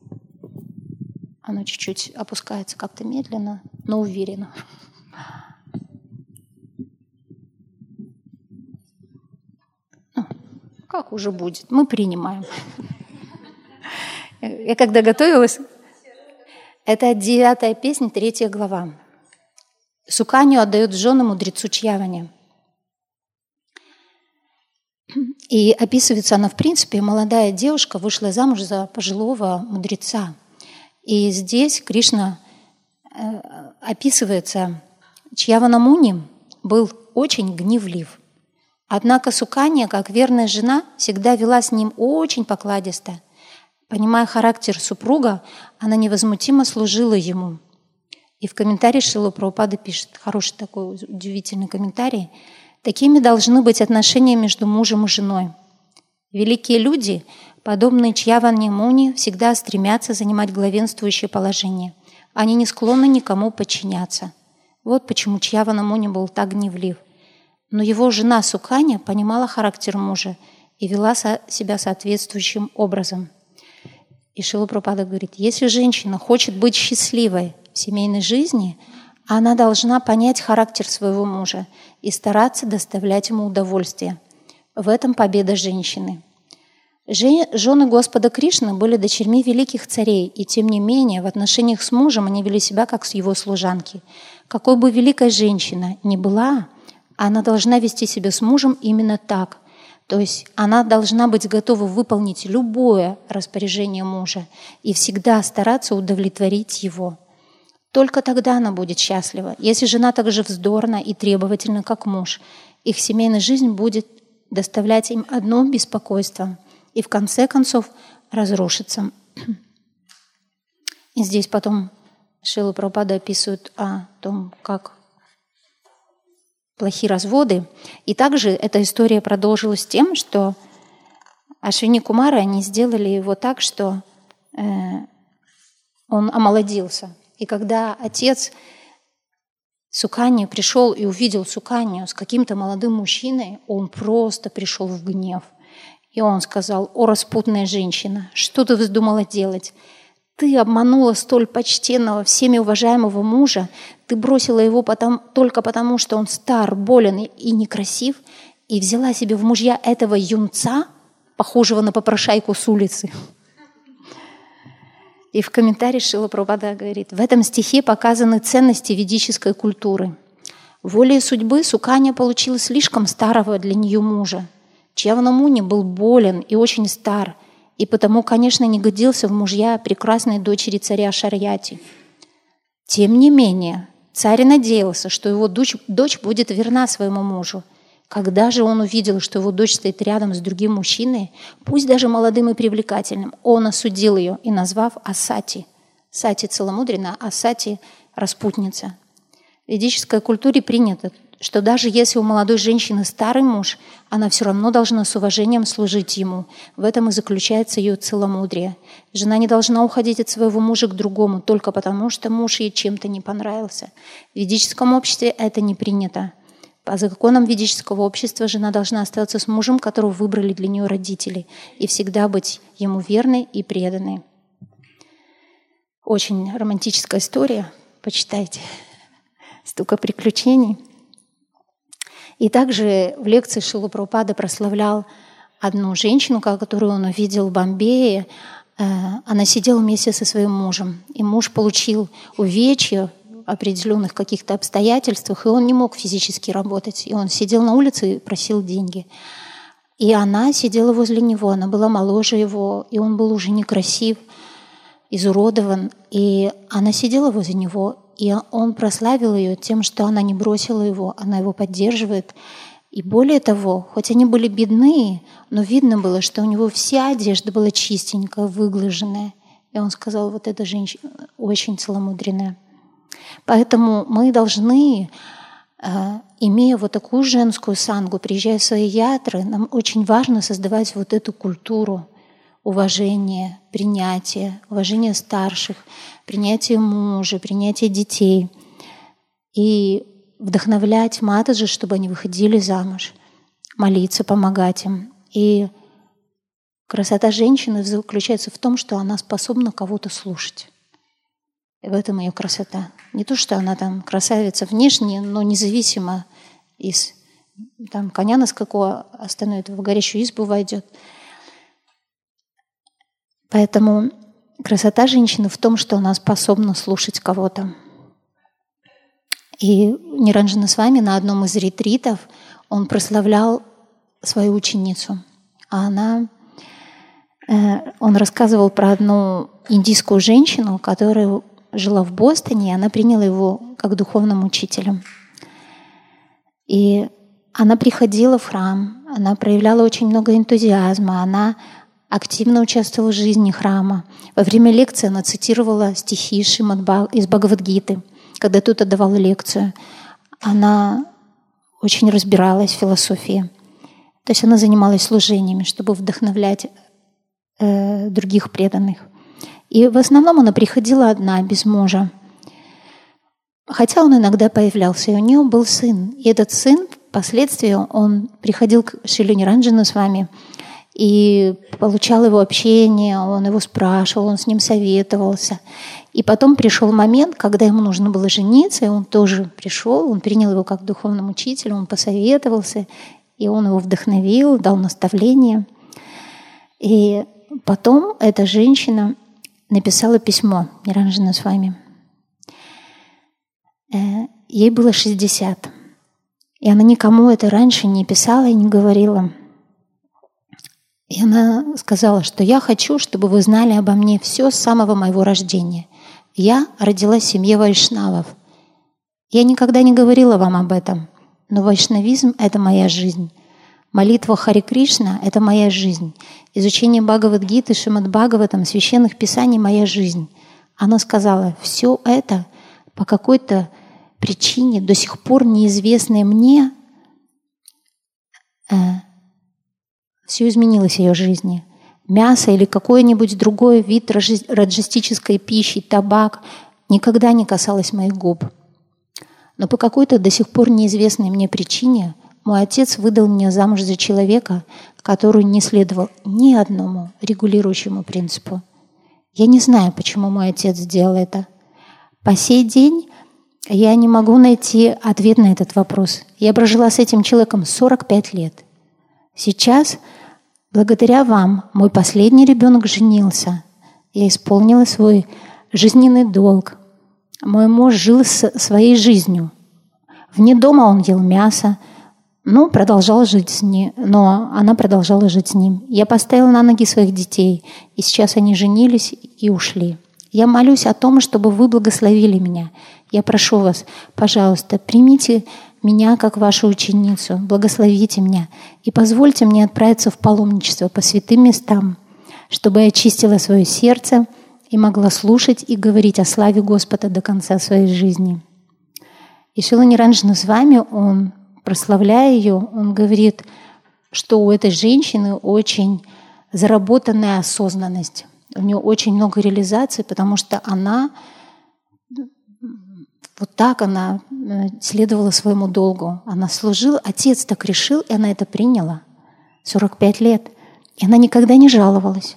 она чуть-чуть опускается как-то медленно, но уверенно. Ну, как уже будет, мы принимаем. Я когда готовилась, это девятая песня, третья глава. Суканью отдают в жены мудрецу Чьяване. И описывается она, в принципе, молодая девушка вышла замуж за пожилого мудреца. И здесь Кришна э, описывается, Чьявана Муни был очень гневлив. Однако Суканья, как верная жена, всегда вела с ним очень покладисто. Понимая характер супруга, она невозмутимо служила ему. И в комментарии Шрила Прабхупада пишет, хороший такой удивительный комментарий, такими должны быть отношения между мужем и женой. Великие люди, подобные Чьяване Муни, всегда стремятся занимать главенствующее положение. Они не склонны никому подчиняться. Вот почему Чьявана Муни был так гневлив. Но его жена Суканья понимала характер мужа и вела себя соответствующим образом. И Шрила Прабхупада говорит, если женщина хочет быть счастливой в семейной жизни, она должна понять характер своего мужа и стараться доставлять ему удовольствие. В этом победа женщины. Жены Господа Кришны были дочерьми великих царей, и тем не менее в отношениях с мужем они вели себя как с его служанки. Какой бы великой женщина ни была, она должна вести себя с мужем именно так. То есть она должна быть готова выполнить любое распоряжение мужа и всегда стараться удовлетворить его. Только тогда она будет счастлива. Если жена так же вздорна и требовательна, как муж, их семейная жизнь будет доставлять им одно беспокойство и в конце концов разрушится. И здесь потом Шрила Прабхупада описывает о том, как плохие разводы. И также эта история продолжилась тем, что Ашвини Кумары, они сделали его так, что э, он омолодился. И когда отец Суканьи пришел и увидел Суканью с каким-то молодым мужчиной, он просто пришел в гнев. И он сказал: «О, распутная женщина, что ты вздумала делать? Ты обманула столь почтенного, всеми уважаемого мужа, ты бросила его потом, только потому, что он стар, болен и некрасив, и взяла себе в мужья этого юнца, похожего на попрошайку с улицы». И в комментарии Шрила Прабхупада говорит, в этом стихе показаны ценности ведической культуры. Волей судьбы Суканья получила слишком старого для нее мужа. Чьявана Муни был болен и очень стар, и потому, конечно, не годился в мужья прекрасной дочери царя Шарьяти. Тем не менее, царь надеялся, что его дочь, дочь будет верна своему мужу. Когда же он увидел, что его дочь стоит рядом с другим мужчиной, пусть даже молодым и привлекательным, он осудил ее и назвав Асати. Сати целомудренна, а Асати распутница. В ведической культуре принято, что даже если у молодой женщины старый муж, она все равно должна с уважением служить ему. В этом и заключается ее целомудрие. Жена не должна уходить от своего мужа к другому только потому, что муж ей чем-то не понравился. В ведическом обществе это не принято. По законам ведического общества жена должна остаться с мужем, которого выбрали для нее родители, и всегда быть ему верной и преданной. Очень романтическая история. Почитайте. Столько приключений. И также в лекции Шрила Прабхупада прославлял одну женщину, которую он увидел в Бомбее. Она сидела вместе со своим мужем, и муж получил увечья в определенных каких-то обстоятельствах, и он не мог физически работать. И он сидел на улице и просил деньги. И она сидела возле него, она была моложе его, и он был уже некрасив, изуродован. И она сидела возле него, и он прославил ее тем, что она не бросила его, она его поддерживает. И более того, хоть они были бедные, но видно было, что у него вся одежда была чистенькая, выглаженная. И он сказал, вот эта женщина очень целомудренная. Поэтому мы должны имея вот такую женскую сангу, приезжая в свои ятры, нам очень важно создавать вот эту культуру уважения, принятия, уважения старших, принятия мужа, принятия детей. И вдохновлять матаджи, чтобы они выходили замуж, молиться, помогать им. И красота женщины заключается в том, что она способна кого-то слушать. И в этом ее красота. Не то, что она там красавица внешне, но независимо из там, коня на скаку остановит, в горящую избу войдет. Поэтому красота женщины в том, что она способна слушать кого-то. И Ниранджана Свами на одном из ретритов он прославлял свою ученицу. А она, э, он рассказывал про одну индийскую женщину, которая жила в Бостоне, и она приняла его как духовным учителем. И она приходила в храм, она проявляла очень много энтузиазма, она активно участвовала в жизни храма. Во время лекции она цитировала стихи Шримад Бхаг... из Бхагавад-гиты. Когда тот отдавал лекцию, она очень разбиралась в философии. То есть она занималась служениями, чтобы вдохновлять э, других преданных. И в основном она приходила одна, без мужа. Хотя он иногда появлялся, и у нее был сын. И этот сын, впоследствии, он приходил к Шриле Ниранджану Свами и получал его общение, он его спрашивал, он с ним советовался. И потом пришел момент, когда ему нужно было жениться, и он тоже пришел, он принял его как духовным учителем, он посоветовался, и он его вдохновил, дал наставление. И потом эта женщина написала письмо Ниранджану Свами. Ей было шестьдесят. И она никому это раньше не писала и не говорила. И она сказала, что я хочу, чтобы вы знали обо мне все с самого моего рождения. Я родилась в семье вайшнавов. Я никогда не говорила вам об этом, но вайшнавизм — это моя жизнь. Молитва Харе Кришна — это моя жизнь. Изучение Бхагавад-гиты, Шримад Бхагаватам, священных писаний — моя жизнь. Она сказала, все это по какой-то причине, до сих пор неизвестной мне, э, все изменилось в ее жизни. Мясо или какой-нибудь другой вид раджастической пищи, табак никогда не касалось моих губ. Но по какой-то до сих пор неизвестной мне причине мой отец выдал меня замуж за человека, который не следовал ни одному регулирующему принципу. Я не знаю, почему мой отец сделал это. По сей день я не могу найти ответ на этот вопрос. Я прожила с этим человеком сорок пять лет. Сейчас, благодаря вам, мой последний ребенок женился. Я исполнила свой жизненный долг. Мой муж жил своей жизнью. Вне дома он ел мясо, но продолжал жить с ней, но она продолжала жить с ним. Я поставила на ноги своих детей, и сейчас они женились и ушли. Я молюсь о том, чтобы вы благословили меня. Я прошу вас, пожалуйста, примите меня как вашу ученицу, благословите меня и позвольте мне отправиться в паломничество по святым местам, чтобы я очистила свое сердце и могла слушать и говорить о славе Господа до конца своей жизни. И Шрила Ниранджана Свами, он, прославляя ее, он говорит, что у этой женщины очень заработанная осознанность. У нее очень много реализаций, потому что она вот так она следовала своему долгу. Она служила, отец так решил, и она это приняла. сорок пять лет. И она никогда не жаловалась.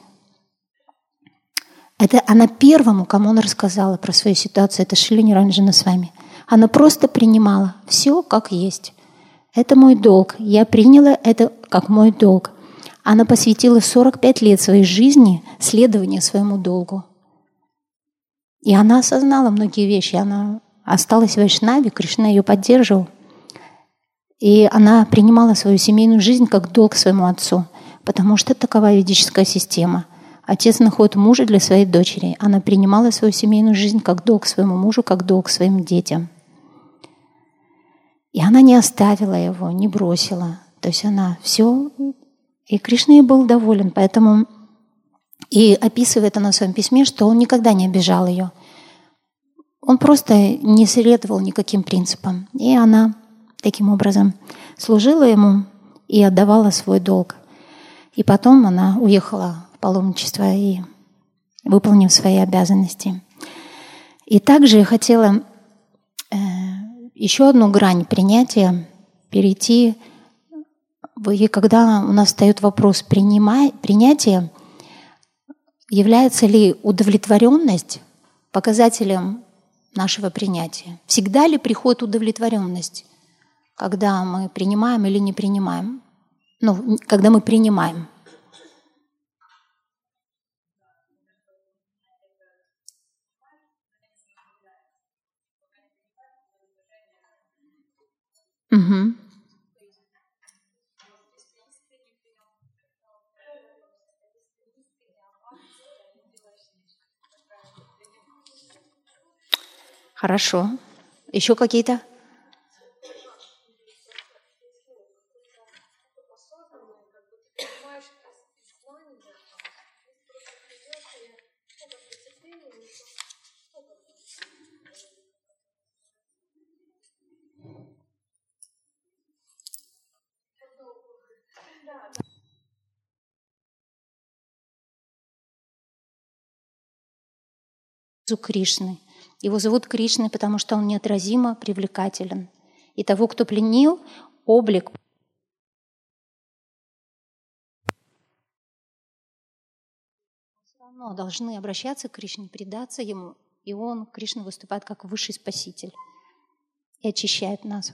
Это она первому, кому она рассказала про свою ситуацию, это Шрила Ниранджана Свами. Она просто принимала все как есть. Это мой долг. Я приняла это как мой долг. Она посвятила сорок пять лет своей жизни следованию своему долгу. И она осознала многие вещи. Она осталась в Вайшнаве, Кришна ее поддерживал. И она принимала свою семейную жизнь как долг своему отцу, потому что такова ведическая система. Отец находит мужа для своей дочери. Она принимала свою семейную жизнь как долг своему мужу, как долг своим детям. И она не оставила его, не бросила. То есть она все... И Кришна ей был доволен, поэтому и описывает она в своем письме, что он никогда не обижал ее. Он просто не следовал никаким принципам. И она таким образом служила ему и отдавала свой долг. И потом она уехала в паломничество и выполнив свои обязанности. И также я хотела э, еще одну грань принятия перейти. И когда у нас встает вопрос принимай, принятия, является ли удовлетворенность показателем нашего принятия? Всегда ли приходит удовлетворенность, когда мы принимаем или не принимаем? Ну, когда мы принимаем. Угу. Хорошо. Еще какие-то? Кришны. Его зовут Кришной, потому что он неотразимо привлекателен. И того, кто пленил облик, все равно должны обращаться к Кришне, предаться ему, и он, Кришна, выступает как высший спаситель и очищает нас.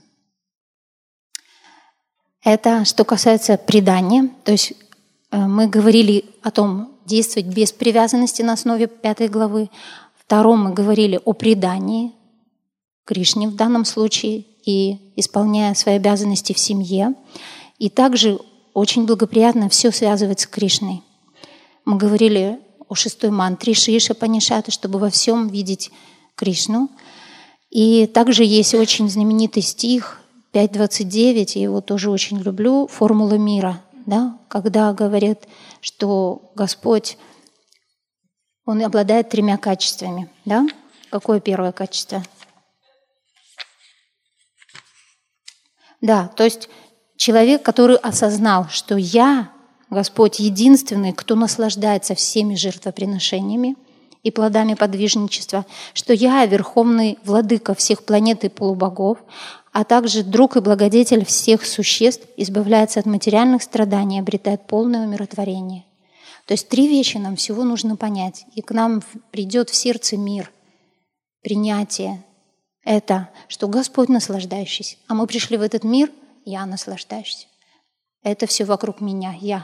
Это что касается предания, то есть мы говорили о том, действовать без привязанности на основе пятой главы. Втором мы говорили о предании Кришне в данном случае и исполняя свои обязанности в семье. И также очень благоприятно все связывать с Кришной. Мы говорили о шестой мантре Шиша Панишата, чтобы во всем видеть Кришну. И также есть очень знаменитый стих пять двадцать девять, я его тоже очень люблю, «Формула мира», да, когда говорят, что Господь, Он обладает тремя качествами. Да? Какое первое качество? Да, то есть человек, который осознал, что я, Господь, единственный, кто наслаждается всеми жертвоприношениями и плодами подвижничества, что я верховный владыка всех планет и полубогов, а также друг и благодетель всех существ, избавляется от материальных страданий, обретает полное умиротворение. То есть три вещи нам всего нужно понять, и к нам придет в сердце мир, принятие. Это, что Господь наслаждающийся, а мы пришли в этот мир, я наслаждающийся. Это все вокруг меня, я.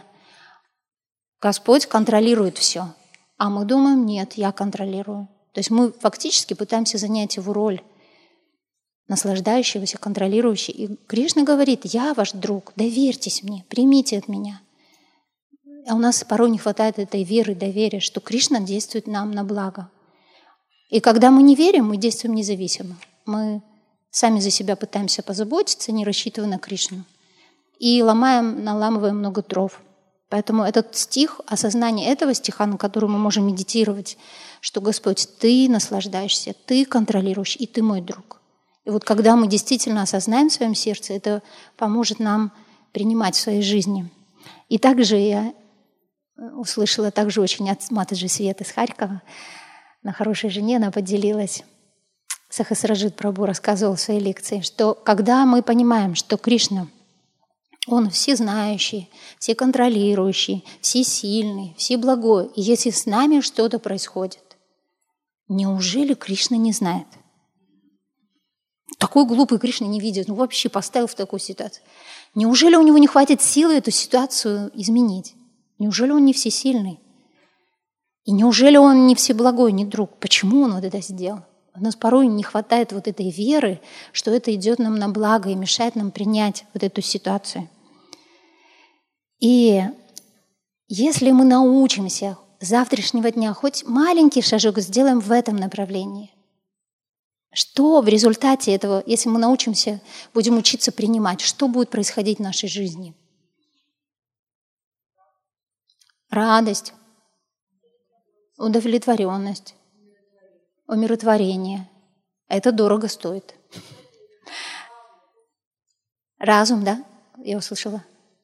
Господь контролирует все, а мы думаем, нет, я контролирую. То есть мы фактически пытаемся занять его роль наслаждающегося, контролирующего. И Кришна говорит, я ваш друг, доверьтесь мне, примите от меня. А у нас порой не хватает этой веры, доверия, что Кришна действует нам на благо. И когда мы не верим, мы действуем независимо. Мы сами за себя пытаемся позаботиться, не рассчитывая на Кришну. И ломаем, наламываем много дров. Поэтому этот стих, осознание этого стиха, на который мы можем медитировать, что Господь, Ты наслаждаешься, Ты контролируешь, и Ты мой друг. И вот когда мы действительно осознаем в своем сердце, это поможет нам принимать в своей жизни. И также я услышала также очень от Матаджи Светы из Харькова, на хорошей жене она поделилась, Сахасраджит Прабху рассказывал в своей лекции, что когда мы понимаем, что Кришна, Он всезнающий, всеконтролирующий, всесильный, всеблагой, и если с нами что-то происходит, неужели Кришна не знает? Такой глупый Кришна не видит, ну вообще поставил в такую ситуацию. Неужели у него не хватит силы эту ситуацию изменить? Неужели он не всесильный? И неужели он не всеблагой, не друг? Почему он вот это сделал? У нас порой не хватает вот этой веры, что это идет нам на благо и мешает нам принять вот эту ситуацию. И если мы научимся с завтрашнего дня хоть маленький шажок сделаем в этом направлении, что в результате этого, если мы научимся, будем учиться принимать, что будет происходить в нашей жизни? Радость, удовлетворенность, умиротворение. Это дорого стоит. Разум, да? Я услышала.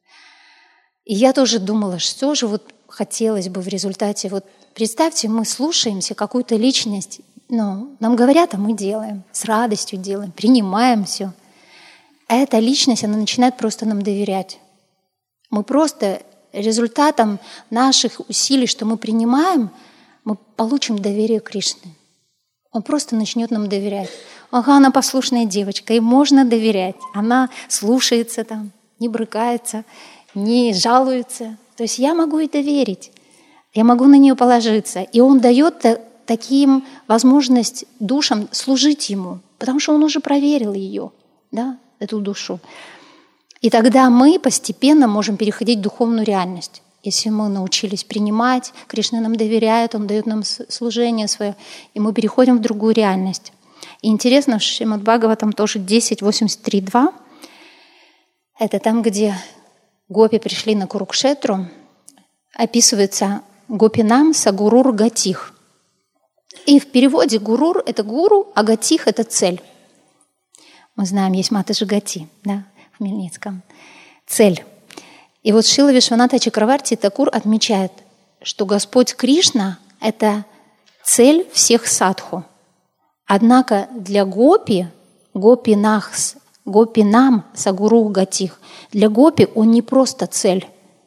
И я тоже думала, что же вот хотелось бы в результате. Вот представьте, мы слушаемся какую-то личность, ну, нам говорят, а мы делаем, с радостью делаем, принимаем все. А эта личность, она начинает просто нам доверять. Мы просто результатом наших усилий, что мы принимаем, мы получим доверие Кришны. Он просто начнет нам доверять. Ага, она послушная девочка, ей можно доверять. Она слушается там, не брыкается, не жалуется. То есть я могу ей доверить, я могу на нее положиться. И он дает таким возможность душам служить ему, потому что он уже проверил ее, да, эту душу. И тогда мы постепенно можем переходить в духовную реальность. Если мы научились принимать, Кришна нам доверяет, Он дает нам служение свое, и мы переходим в другую реальность. И интересно, в Шримад Бхагаватам тоже десять восемьдесят три два, это там, где гопи пришли на Курукшетру, описывается гопинам сагурур гатих. И в переводе гурур — это гуру, а гатих — это цель. Мы знаем, есть Матаджи Гати, да, в Хмельницком. Цель. И вот Шрила Вишванатха Чакраварти Такур отмечает, что Господь Кришна — это цель всех садху. Однако для гопи, гопинахс, гопинам сагуру гатих, для гопи он не просто цель,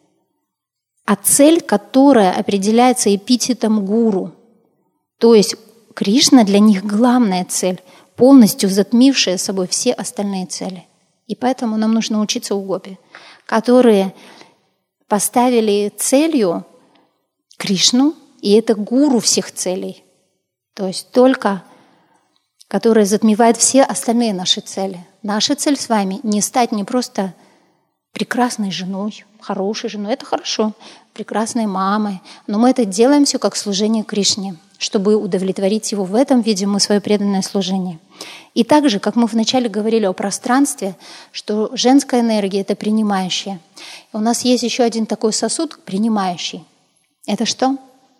а цель, которая определяется эпитетом гуру. То есть Кришна для них главная цель, полностью затмившая собой все остальные цели. И поэтому нам нужно учиться у гопи, которые поставили целью Кришну, и это гуру всех целей. То есть только, которая затмевает все остальные наши цели. Наша цель с вами не стать не просто прекрасной женой, хорошей женой, это хорошо, прекрасной мамой, но мы это делаем все как служение Кришне, чтобы удовлетворить Его. В этом виде мы свое преданное служение. И также, как мы вначале говорили о пространстве, что женская энергия — это принимающая. И у нас есть еще один такой сосуд, принимающий. Это что?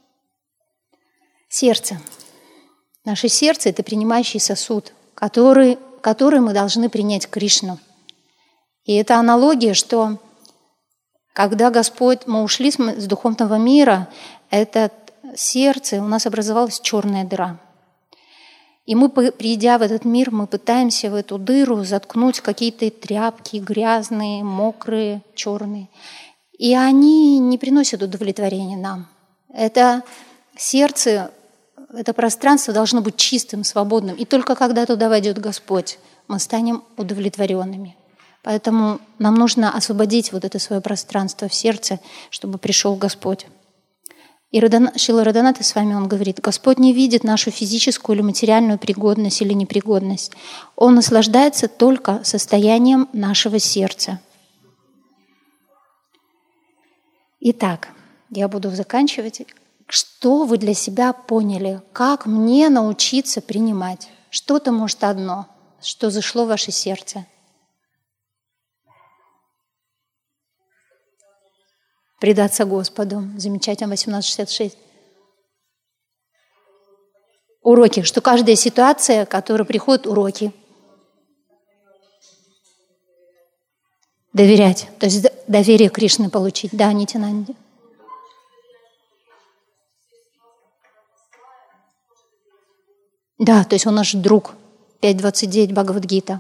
Сердце. Наше сердце — это принимающий сосуд, который, который мы должны принять Кришну. И это аналогия, что когда Господь, мы ушли с духовного мира, это сердце, у нас образовалась черная дыра. И мы, придя в этот мир, мы пытаемся в эту дыру заткнуть какие-то тряпки грязные, мокрые, черные. И они не приносят удовлетворения нам. Это сердце, это пространство должно быть чистым, свободным. И только когда туда войдет Господь, мы станем удовлетворенными. Поэтому нам нужно освободить вот это свое пространство в сердце, чтобы пришел Господь. И Шрила Радханатха с вами, он говорит, Господь не видит нашу физическую или материальную пригодность или непригодность. Он наслаждается только состоянием нашего сердца. Итак, я буду заканчивать. Что вы для себя поняли? Как мне научиться принимать? Что-то, может, одно, что зашло в ваше сердце. Предаться Господу. Замечательно, восемнадцать шестьдесят шесть. Уроки. Что каждая ситуация, которая приходит, уроки. Доверять. То есть доверие Кришны получить. Да, Нитянанди. Да, то есть он наш друг. пять двадцать девять Бхагавад-гита.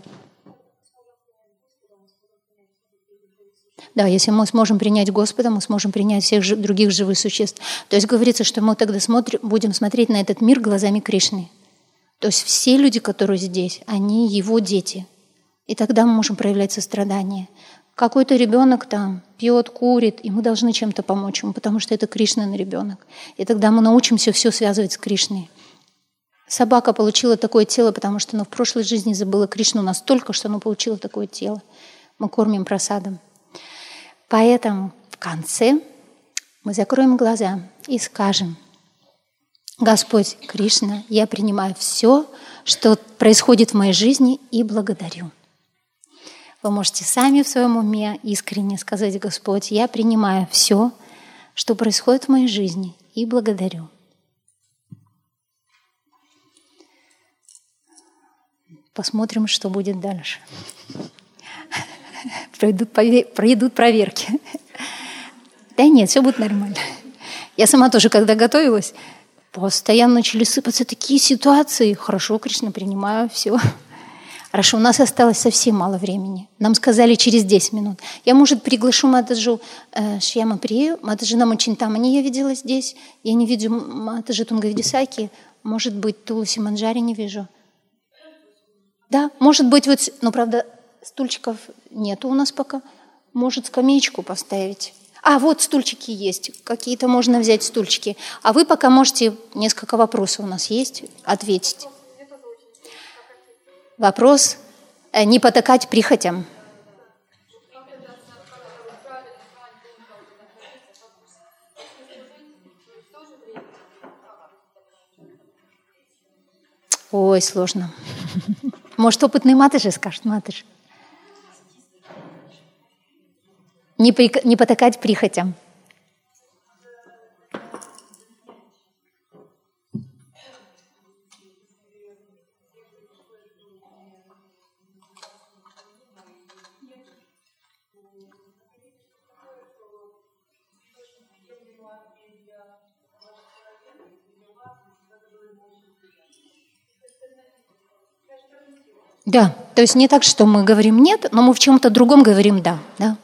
Да, если мы сможем принять Господа, мы сможем принять всех ж- других живых существ. То есть говорится, что мы тогда смотрим, будем смотреть на этот мир глазами Кришны. То есть все люди, которые здесь, они Его дети. И тогда мы можем проявлять сострадание. Какой-то ребенок там пьет, курит, и мы должны чем-то помочь ему, потому что это Кришнин ребенок. И тогда мы научимся все связывать с Кришной. Собака получила такое тело, потому что она в прошлой жизни забыла Кришну настолько, что она получила такое тело. Мы кормим прасадом. Поэтому в конце мы закроем глаза и скажем: Господь Кришна, я принимаю все, что происходит в моей жизни, и благодарю. Вы можете сами в своем уме искренне сказать: Господь, я принимаю все, что происходит в моей жизни, и благодарю. Посмотрим, что будет дальше. пройдут, пройдут проверки. Да нет, все будет нормально. Я сама тоже, когда готовилась, постоянно начали сыпаться такие ситуации. Хорошо, Кришна, принимаю, все. Хорошо, у нас осталось совсем мало времени. Нам сказали через десять минут. Я, может, приглашу Матаджу э, Шьяма Прию. Матаджи Намачинтамани я видела здесь. Я не вижу Матаджи Тунгавидисаки. Может быть, Туласи Манджари не вижу. Да, может быть, вот, ну, правда, стульчиков нету у нас пока. Может, скамеечку поставить. А, вот стульчики есть. Какие-то можно взять стульчики. А вы пока можете, несколько вопросов у нас есть, ответить. Вопрос – не потакать прихотям. Ой, сложно. Может, опытный Матаджи скажет, Матаджи. Не, при... не потакать прихотям. Да, то есть не так, что мы говорим «нет», но мы в чем-то другом говорим «да». да?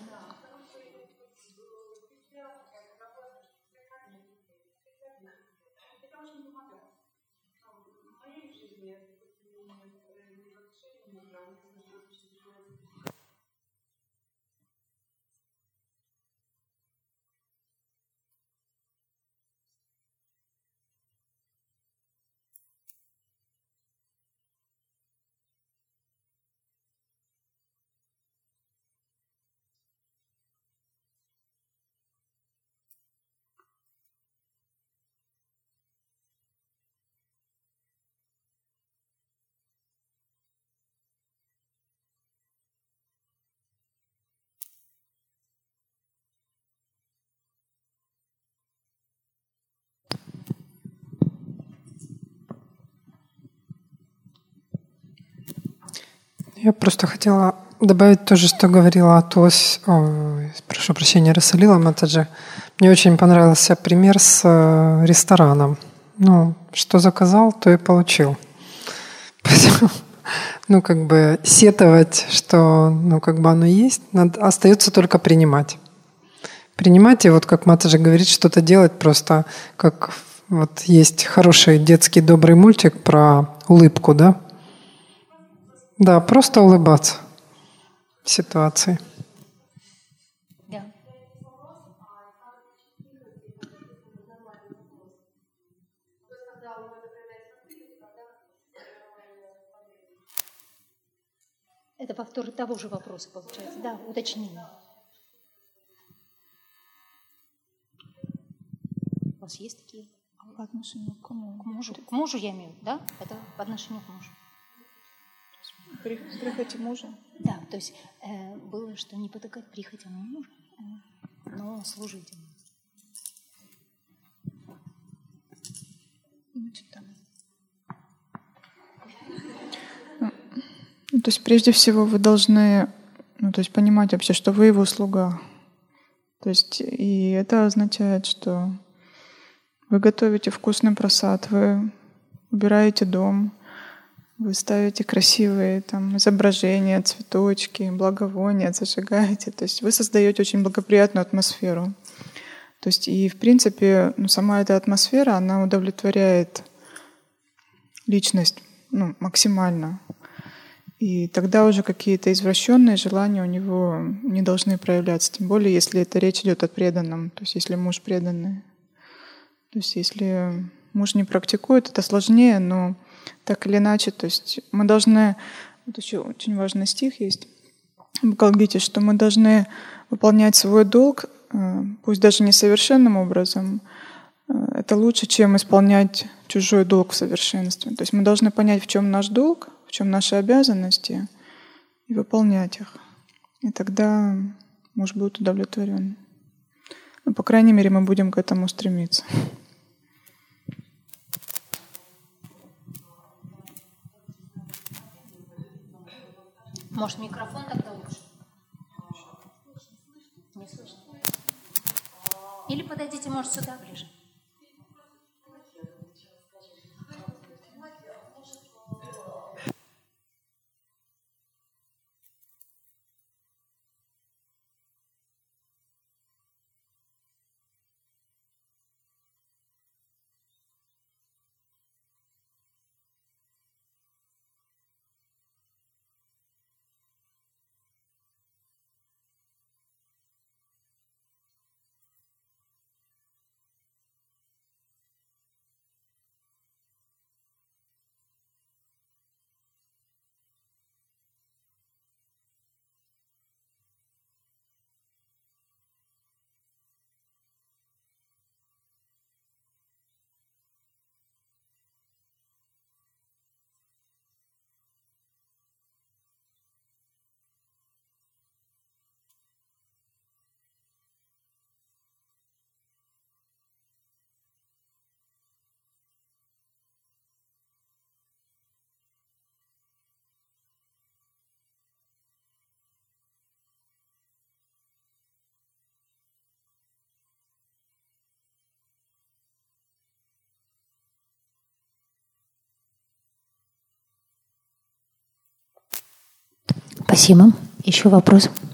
Я просто хотела добавить то же, что говорила Атос, ой, прошу прощения, Расалила Матаджи. Мне очень понравился пример с рестораном. Ну, что заказал, то и получил. Поэтому, ну, как бы сетовать, что, ну, как бы оно есть, надо, остается только принимать. Принимать и вот, как Матаджи говорит, что-то делать просто, как вот есть хороший детский добрый мультик про улыбку, да? Да, просто улыбаться в ситуации. Да. Это повтор того же вопроса получается. Да, уточнение. У вас есть такие? По отношению к кому? К мужу. К мужу я имею, да? Это по отношению к мужу. Прихоти мужа? Да, то есть э, было, что не потакать прихотям мужа, э, но служить ему. Значит, там. Ну, то есть прежде всего вы должны, ну, то есть понимать вообще, что вы его слуга. То есть и это означает, что вы готовите вкусный прасад, вы убираете дом, вы ставите красивые там изображения, цветочки, благовония, зажигаете. То есть вы создаете очень благоприятную атмосферу. То есть и в принципе, ну, сама эта атмосфера, она удовлетворяет личность, ну, максимально. И тогда уже какие-то извращенные желания у него не должны проявляться. Тем более, если это речь идет о преданном, то есть если муж преданный. То есть если муж не практикует, это сложнее, но так или иначе, то есть мы должны, вот еще очень важный стих есть в Бхагавад-гите, что мы должны выполнять свой долг, пусть даже несовершенным образом. Это лучше, чем исполнять чужой долг в совершенстве. То есть мы должны понять, в чем наш долг, в чем наши обязанности, и выполнять их. И тогда муж будет удовлетворен. Ну, по крайней мере, мы будем к этому стремиться. Может, микрофон тогда лучше? Давайте, может, сюда ближе. Спасибо. Еще вопрос?